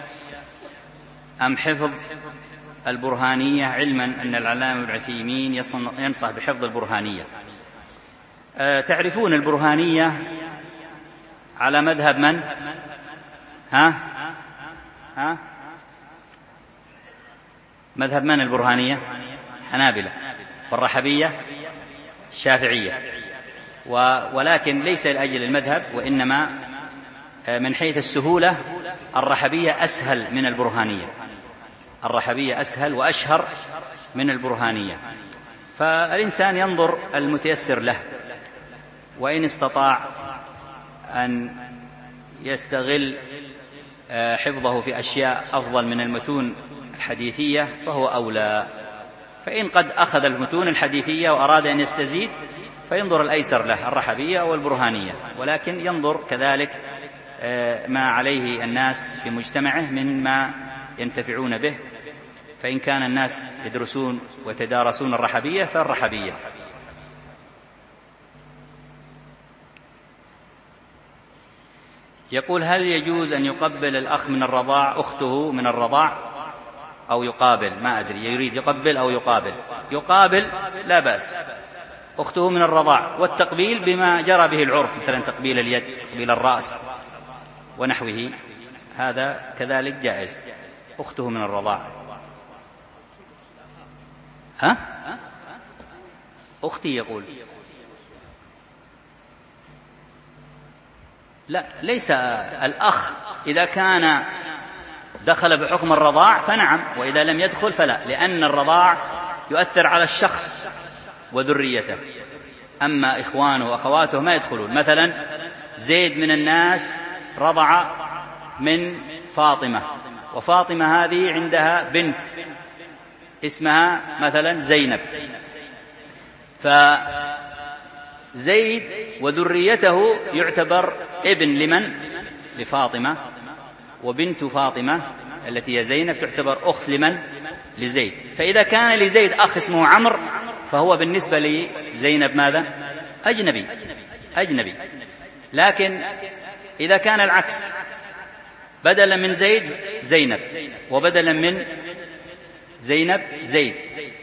أم حفظ البرهانية؟ علما أن العلامة ابن عثيمين ينصح بحفظ البرهانية. أه تعرفون البرهانية على مذهب من؟ ها؟ ها؟ مذهب من البرهانية؟ حنابلة. والرحبية الشافعية. ولكن ليس لأجل المذهب، وإنما من حيث السهولة الرحبية أسهل من البرهانية. الرحبية أسهل وأشهر من البرهانية. فالإنسان ينظر المتيسر له، وإن استطاع أن يستغل حفظه في أشياء أفضل من المتون الحديثية فهو أولى. فإن قد أخذ المتون الحديثية وأراد أن يستزيد فينظر الأيسر له، الرحبية والبرهانية. ولكن ينظر كذلك ما عليه الناس في مجتمعه مما ينتفعون به. فإن كان الناس يدرسون ويتدارسون الرحبية فالرحبية. يقول: هل يجوز أن يقبل الأخ من الرضاع أخته من الرضاع أو يقابل؟ ما أدري، يريد يقبل أو يقابل. يقابل لا بأس، أخته من الرضاع. والتقبيل بما جرى به العرف، مثلا تقبيل اليد، تقبيل الرأس ونحوه، هذا كذلك جائز. أخته من الرضاع. ها؟ أختي يقول. لا، ليس الأخ. إذا كان دخل بحكم الرضاع فنعم، وإذا لم يدخل فلا، لأن الرضاع يؤثر على الشخص وذريته. أما إخوانه وأخواته ما يدخلون. مثلا زيد من الناس رضع من فاطمة، وفاطمة هذه عندها بنت اسمها مثلا زينب، فزيد وذريته يعتبر ابن لمن؟ لفاطمة. وبنت فاطمة التي هي زينب تعتبر أخت لمن؟ لزيد. فإذا كان لزيد أخ اسمه عمرو فهو بالنسبة لزينب ماذا؟ أجنبي أجنبي. لكن إذا كان العكس، بدلا من زيد زينب، وبدلا من زينب زيد،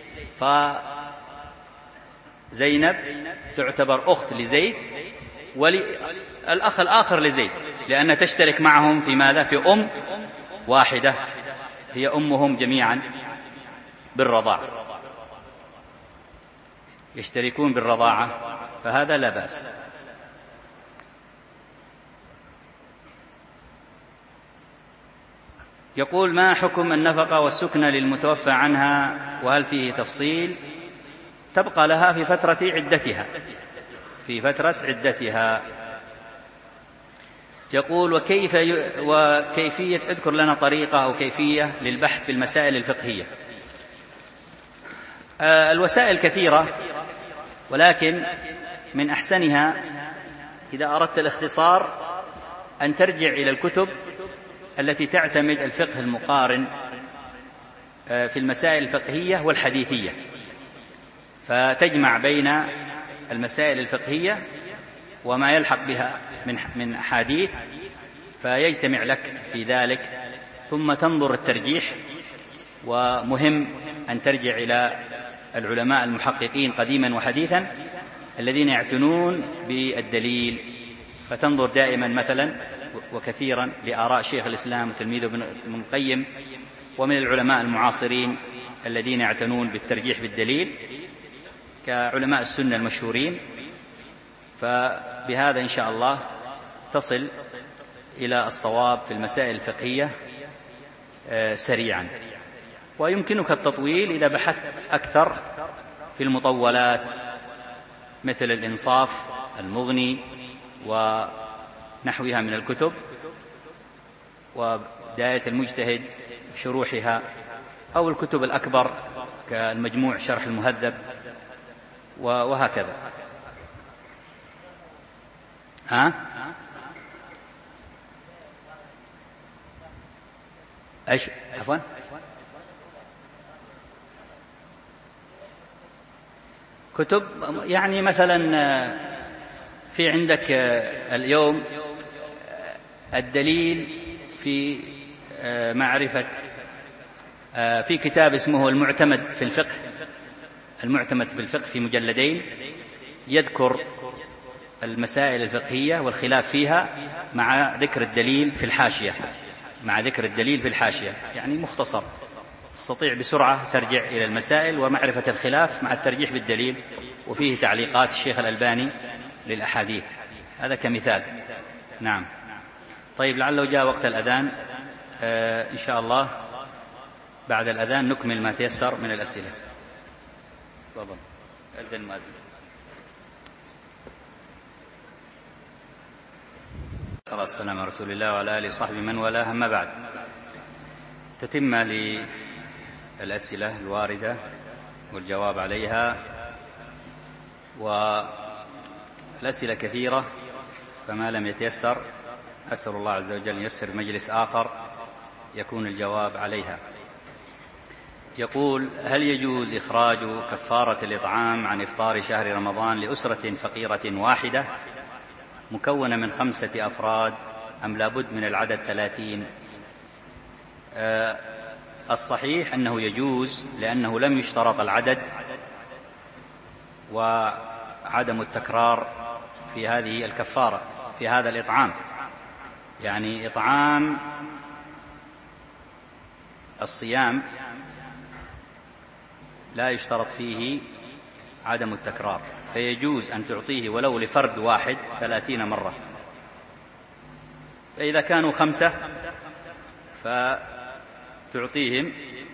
فزينب تعتبر أخت لزيد والأخ الآخر لزيد، لأنها تشترك معهم في ماذا؟ في أم واحدة، هي أمهم جميعا بالرضاعة، يشتركون بالرضاعة، فهذا لا بأس. يقول: ما حكم النفقة والسكنة للمتوفى عنها، وهل فيه تفصيل؟ تبقى لها في فترة عدتها في فترة عدتها. يقول: وكيف ي... وكيفية اذكر لنا طريقة أو كيفية للبحث في المسائل الفقهية. آه الوسائل كثيرة، ولكن من أحسنها إذا أردت الاختصار أن ترجع إلى الكتب التي تعتمد الفقه المقارن في المسائل الفقهية والحديثية، فتجمع بين المسائل الفقهية وما يلحق بها من من أحاديث، فيجتمع لك في ذلك، ثم تنظر الترجيح. ومهم أن ترجع إلى العلماء المحققين قديما وحديثا الذين يعتنون بالدليل، فتنظر دائما مثلا وكثيرا لآراء شيخ الإسلام وتلميذه ابن القيم، ومن العلماء المعاصرين الذين يعتنون بالترجيح بالدليل كعلماء السنة المشهورين، فبهذا إن شاء الله تصل إلى الصواب في المسائل الفقهية سريعا. ويمكنك التطويل إذا بحثت أكثر في المطولات مثل الإنصاف، المغني ونحوها من الكتب، وبداية المجتهد شروحها، أو الكتب الأكبر كالمجموع شرح المهذب وهكذا. ها؟ ايش؟ عفوا؟ كتب يعني مثلا في عندك اليوم الدليل في معرفة، في كتاب اسمه المعتمد في الفقه، المعتمد في الفقه في مجلدين، يذكر المسائل الفقهية والخلاف فيها مع ذكر الدليل في الحاشية، مع ذكر الدليل في الحاشية، يعني مختصر، تستطيع بسرعة ترجع إلى المسائل ومعرفة الخلاف مع الترجيح بالدليل، وفيه تعليقات الشيخ الألباني للأحاديث، هذا كمثال. نعم. طيب، لعله جاء وقت الأذان، آه إن شاء الله بعد الأذان نكمل ما تيسر من الأسئلة. تفضل. أذن المؤذن. صلى الله عليه وسلم رسول الله وعلى آله وصحبه من والاه، أما بعد. تتم للأسئلة الواردة والجواب عليها، والأسئلة كثيرة، فما لم يتيسر أسأل الله عز وجل أن ييسر مجلس آخر يكون الجواب عليها. يقول: هل يجوز إخراج كفارة الإطعام عن إفطار شهر رمضان لأسرة فقيرة واحدة مكونة من خمسة أفراد، أم لابد من العدد ثلاثين؟ أه الصحيح أنه يجوز، لأنه لم يشترط العدد وعدم التكرار في هذه الكفارة، في هذا الإطعام. يعني إطعام الصيام لا يشترط فيه عدم التكرار، فيجوز أن تعطيه ولو لفرد واحد ثلاثين مرة. فإذا كانوا خمسة فتعطيهم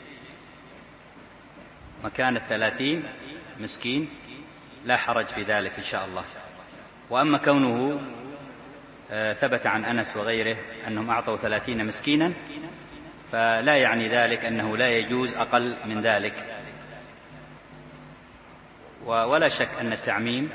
مكان الثلاثين مسكين، لا حرج في ذلك إن شاء الله. وأما كونه ثبت عن أنس وغيره أنهم أعطوا ثلاثين مسكينا، فلا يعني ذلك أنه لا يجوز أقل من ذلك. ولا شك أن التعميم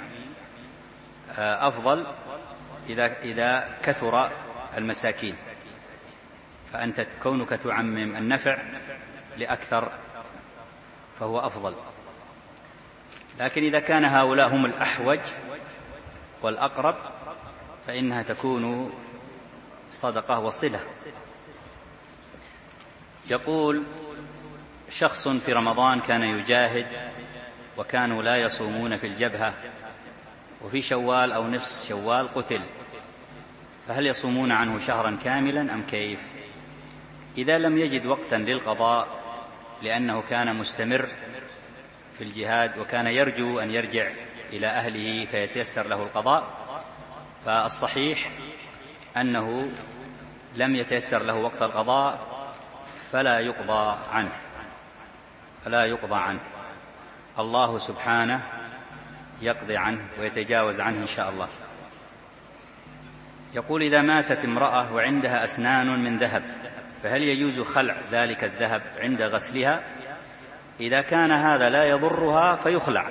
أفضل إذا إذا كثر المساكين، فأنت كونك تعمم النفع لأكثر فهو أفضل. لكن إذا كان هؤلاء هم الأحوج والأقرب فإنها تكون صدقة وصلة. يقول: شخص في رمضان كان يجاهد وكانوا لا يصومون في الجبهة، وفي شوال أو نصف شوال قتل، فهل يصومون عنه شهرا كاملا أم كيف؟ إذا لم يجد وقتا للقضاء لأنه كان مستمر في الجهاد وكان يرجو أن يرجع إلى أهله فيتيسر له القضاء، فالصحيح أنه لم يتيسر له وقت القضاء فلا يقضى عنه، فلا يقضى عنه، الله سبحانه يقضي عنه ويتجاوز عنه إن شاء الله. يقول: إذا ماتت امرأة وعندها أسنان من ذهب، فهل يجوز خلع ذلك الذهب عند غسلها؟ إذا كان هذا لا يضرها فيخلع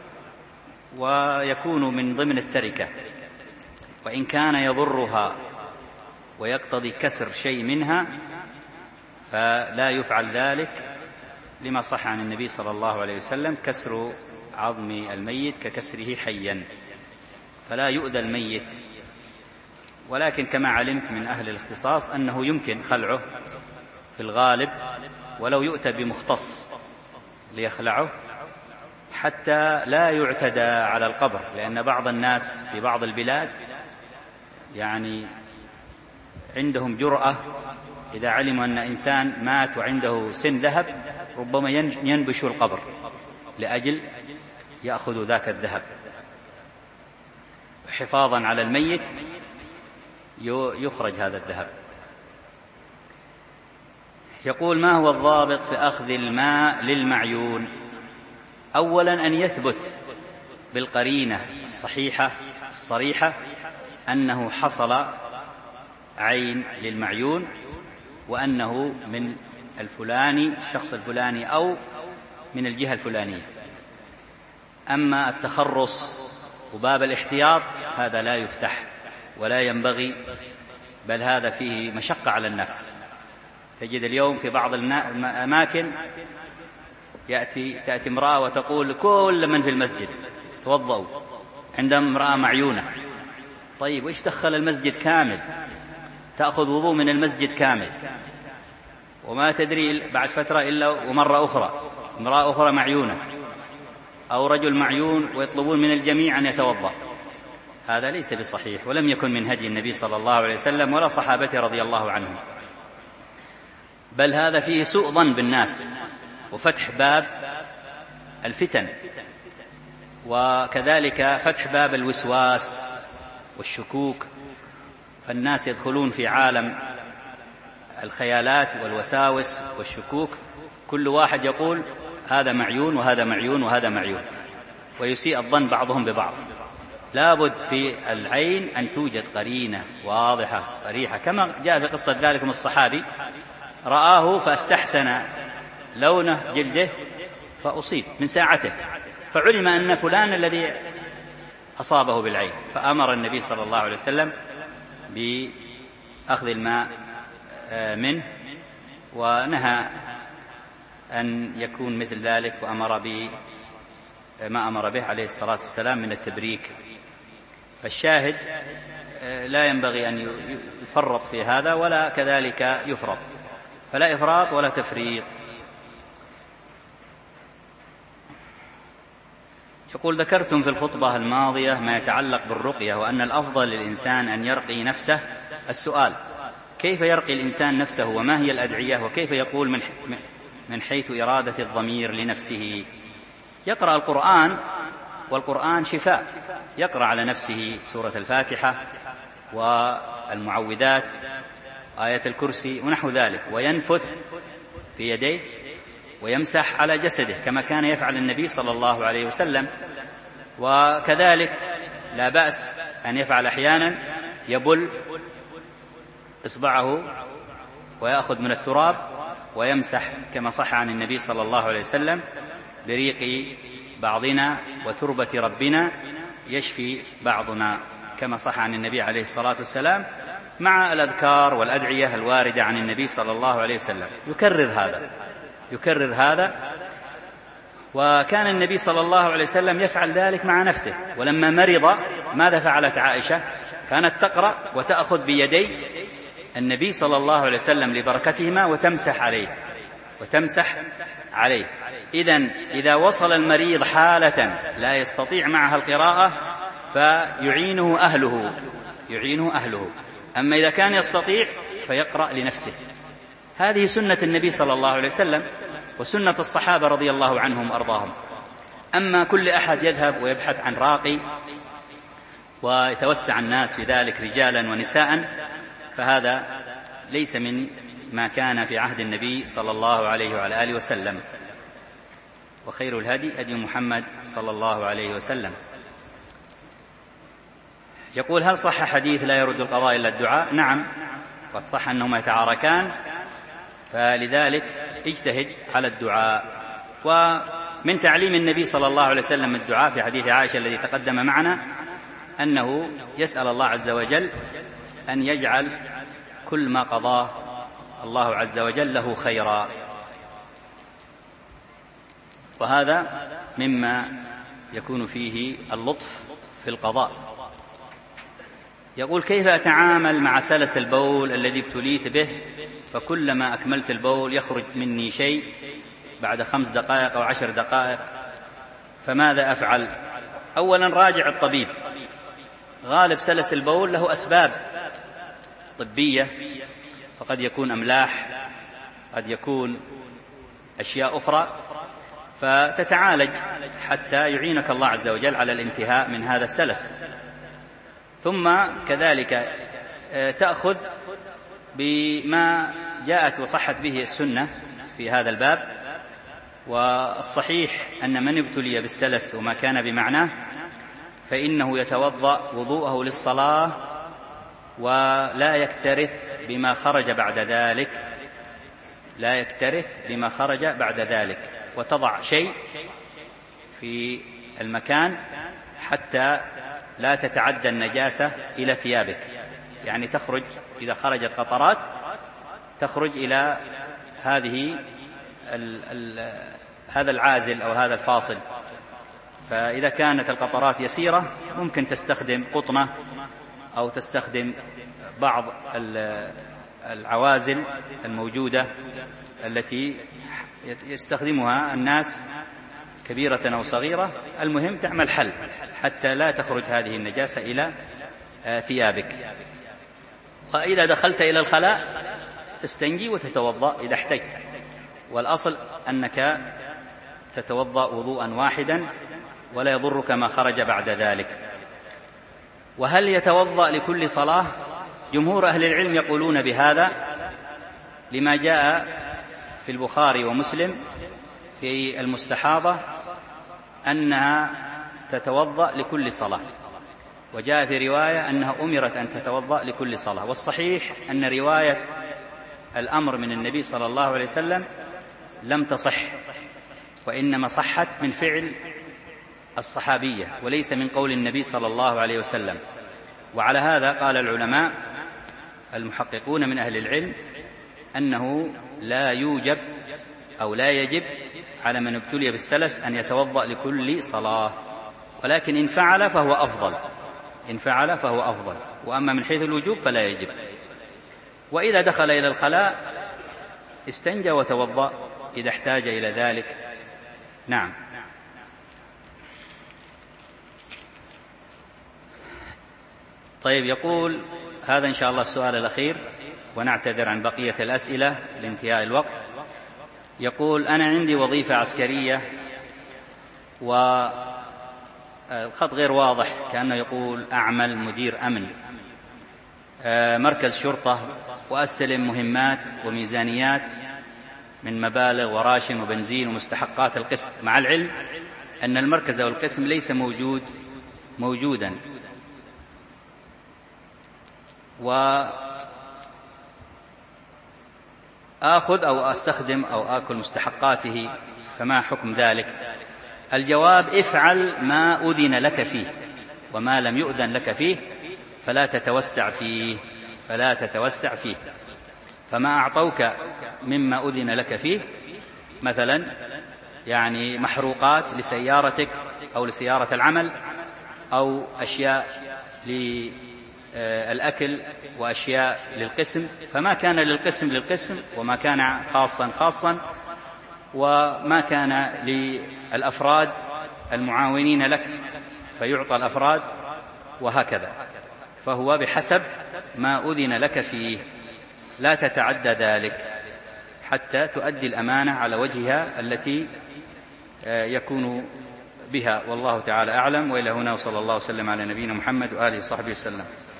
ويكون من ضمن التركة، وإن كان يضرها ويقتضي كسر شيء منها فلا يفعل ذلك، لما صح عن النبي صلى الله عليه وسلم: كسر عظم الميت ككسره حيا، فلا يؤذى الميت. ولكن كما علمت من أهل الاختصاص أنه يمكن خلعه في الغالب، ولو يؤتى بمختص ليخلعه حتى لا يعتدى على القبر، لأن بعض الناس في بعض البلاد يعني عندهم جرأة، إذا علموا أن إنسان مات وعنده سن ذهب ربما ينبش القبر لأجل يأخذ ذاك الذهب حفاظا على الميت، يخرج هذا الذهب. يقول: ما هو الضابط في أخذ الماء للمعيون؟ أولا أن يثبت بالقرينة الصحيحة الصريحة أنه حصل عين للمعيون، وأنه من الفلاني الشخص الفلاني أو من الجهة الفلانية. أما التخرص وباب الاحتياط هذا لا يفتح ولا ينبغي، بل هذا فيه مشقة على الناس. تجد اليوم في بعض الأماكن يأتي تأتي امرأة وتقول كل من في المسجد توضؤوا، عندما امرأة معيونة. طيب وإيش دخل المسجد كامل؟ تأخذ وضوء من المسجد كامل، وما تدري بعد فترة إلا ومرة أخرى امرأة أخرى معيونة أو رجل معيون ويطلبون من الجميع أن يتوضأ. هذا ليس بصحيح، ولم يكن من هدي النبي صلى الله عليه وسلم ولا صحابته رضي الله عنهم، بل هذا فيه سوء ظن بالناس وفتح باب الفتن، وكذلك فتح باب الوسواس والشكوك، فالناس يدخلون في عالم الخيالات والوساوس والشكوك، كل واحد يقول هذا معيون وهذا معيون وهذا معيون، ويسيء الظن بعضهم ببعض. لابد في العين أن توجد قرينة واضحة صريحة، كما جاء في قصة ذلكم الصحابي رآه فاستحسن لونه جلده فأصيب من ساعته، فعلم أن فلان الذي أصابه بالعين، فأمر النبي صلى الله عليه وسلم بأخذ الماء منه، ونهى أن يكون مثل ذلك، وأمر بما أمر به عليه الصلاة والسلام من التبريك. فالشاهد لا ينبغي أن يفرط في هذا ولا كذلك يفرط، فلا إفراط ولا تفريط. يقول: ذكرتم في الخطبة الماضية ما يتعلق بالرقية، وأن الأفضل للإنسان أن يرقي نفسه. السؤال: كيف يرقي الإنسان نفسه، وما هي الأدعية، وكيف يقول من من حيث إرادة الضمير لنفسه؟ يقرأ القرآن، والقرآن شفاء، يقرأ على نفسه سورة الفاتحة والمعوذات آية الكرسي ونحو ذلك، وينفث في يديه ويمسح على جسده كما كان يفعل النبي صلى الله عليه وسلم. وكذلك لا بأس أن يفعل أحيانا، يبل إصبعه ويأخذ من التراب ويمسح كما صح عن النبي صلى الله عليه وسلم: بريق بعضنا وتربة ربنا يشفي بعضنا، كما صح عن النبي عليه الصلاة والسلام، مع الأذكار والأدعية الواردة عن النبي صلى الله عليه وسلم. يكرر هذا يكرر هذا وكان النبي صلى الله عليه وسلم يفعل ذلك مع نفسه. ولما مرض ماذا فعلت عائشة؟ كانت تقرأ وتأخذ بيدي النبي صلى الله عليه وسلم لبركتهما وتمسح عليه وتمسح عليه. إذن إذا وصل المريض حالة لا يستطيع معها القراءة فيعينه أهله يعينه أهله أما إذا كان يستطيع فيقرأ لنفسه. هذه سنة النبي صلى الله عليه وسلم وسنة الصحابة رضي الله عنهم وأرضاهم. أما كل أحد يذهب ويبحث عن راقي ويتوسع الناس في ذلك رجالا ونساء، فهذا ليس من ما كان في عهد النبي صلى الله عليه وعلى آله وسلم. وخير الهدي هدي محمد صلى الله عليه وسلم. يقول: هل صح حديث لا يرد القضاء إلا الدعاء؟ نعم، قد صح أنهما يتعاركان، فلذلك اجتهد على الدعاء. ومن تعليم النبي صلى الله عليه وسلم الدعاء في حديث عائشة الذي تقدم معنا أنه يسأل الله عز وجل أن يجعل كل ما قضاه الله عز وجل له خيرا، وهذا مما يكون فيه اللطف في القضاء. يقول: كيف أتعامل مع سلس البول الذي ابتليت به، فكلما أكملت البول يخرج مني شيء بعد خمس دقائق أو عشر دقائق، فماذا أفعل؟ أولا راجع الطبيب، غالب سلس البول له أسباب طبية، فقد يكون أملاح، قد يكون أشياء أخرى، فتتعالج حتى يعينك الله عز وجل على الانتهاء من هذا السلس. ثم كذلك تأخذ بما جاءت وصحت به السنة في هذا الباب. والصحيح أن من ابتلي بالسلس وما كان بمعناه فإنه يتوضأ وضوءه للصلاة ولا يكترث بما خرج بعد ذلك، لا يكترث بما خرج بعد ذلك، وتضع شيء في المكان حتى لا تتعدى النجاسة إلى ثيابك، يعني تخرج إذا خرجت قطرات تخرج إلى هذه ال ال هذا العازل أو هذا الفاصل. فإذا كانت القطرات يسيرة ممكن تستخدم قطنة أو تستخدم بعض العوازل الموجودة التي يستخدمها الناس كبيرة أو صغيرة، المهم تعمل حل حتى لا تخرج هذه النجاسة إلى ثيابك. وإذا دخلت إلى الخلاء تستنجي وتتوضأ إذا احتجت، والأصل أنك تتوضأ وضوءا واحدا ولا يضرك ما خرج بعد ذلك. وهل يتوضأ لكل صلاة؟ جمهور أهل العلم يقولون بهذا لما جاء في البخاري ومسلم في المستحاضة أنها تتوضأ لكل صلاة، وجاء في رواية أنها أمرت أن تتوضأ لكل صلاة. والصحيح أن رواية الأمر من النبي صلى الله عليه وسلم لم تصح، وإنما صحت من فعل الصحابية وليس من قول النبي صلى الله عليه وسلم. وعلى هذا قال العلماء المحققون من أهل العلم أنه لا يوجب أو لا يجب على من ابتلي بالسلس أن يتوضأ لكل صلاة، ولكن إن فعل فهو أفضل، إن فعل فهو أفضل، وأما من حيث الوجوب فلا يجب. وإذا دخل إلى الخلاء استنجى وتوضأ إذا احتاج إلى ذلك. نعم. طيب، يقول هذا إن شاء الله السؤال الأخير ونعتذر عن بقية الأسئلة لانتهاء الوقت. يقول: أنا عندي وظيفة عسكرية والخط غير واضح، كأنه يقول أعمل مدير أمن مركز شرطة، وأستلم مهمات وميزانيات من مبالغ وراشن وبنزين ومستحقات القسم، مع العلم أن المركز أو القسم ليس موجود موجودا، وآخذ أو أستخدم أو آكل مستحقاته، فما حكم ذلك؟ الجواب: افعل ما أذن لك فيه، وما لم يؤذن لك فيه فلا تتوسع فيه، فلا تتوسع فيه. فما أعطوك مما أذن لك فيه، مثلا يعني محروقات لسيارتك أو لسيارة العمل، أو أشياء للأكل وأشياء للقسم، فما كان للقسم للقسم، وما كان خاصا خاصا، وما كان للأفراد المعاونين لك فيعطى الأفراد، وهكذا. فهو بحسب ما أذن لك فيه، لا تتعدى ذلك حتى تؤدي الأمانة على وجهها التي يكون بها، والله تعالى أعلم. وإلى هنا، وصلى الله وسلم على نبينا محمد وآله وصحبه وسلم.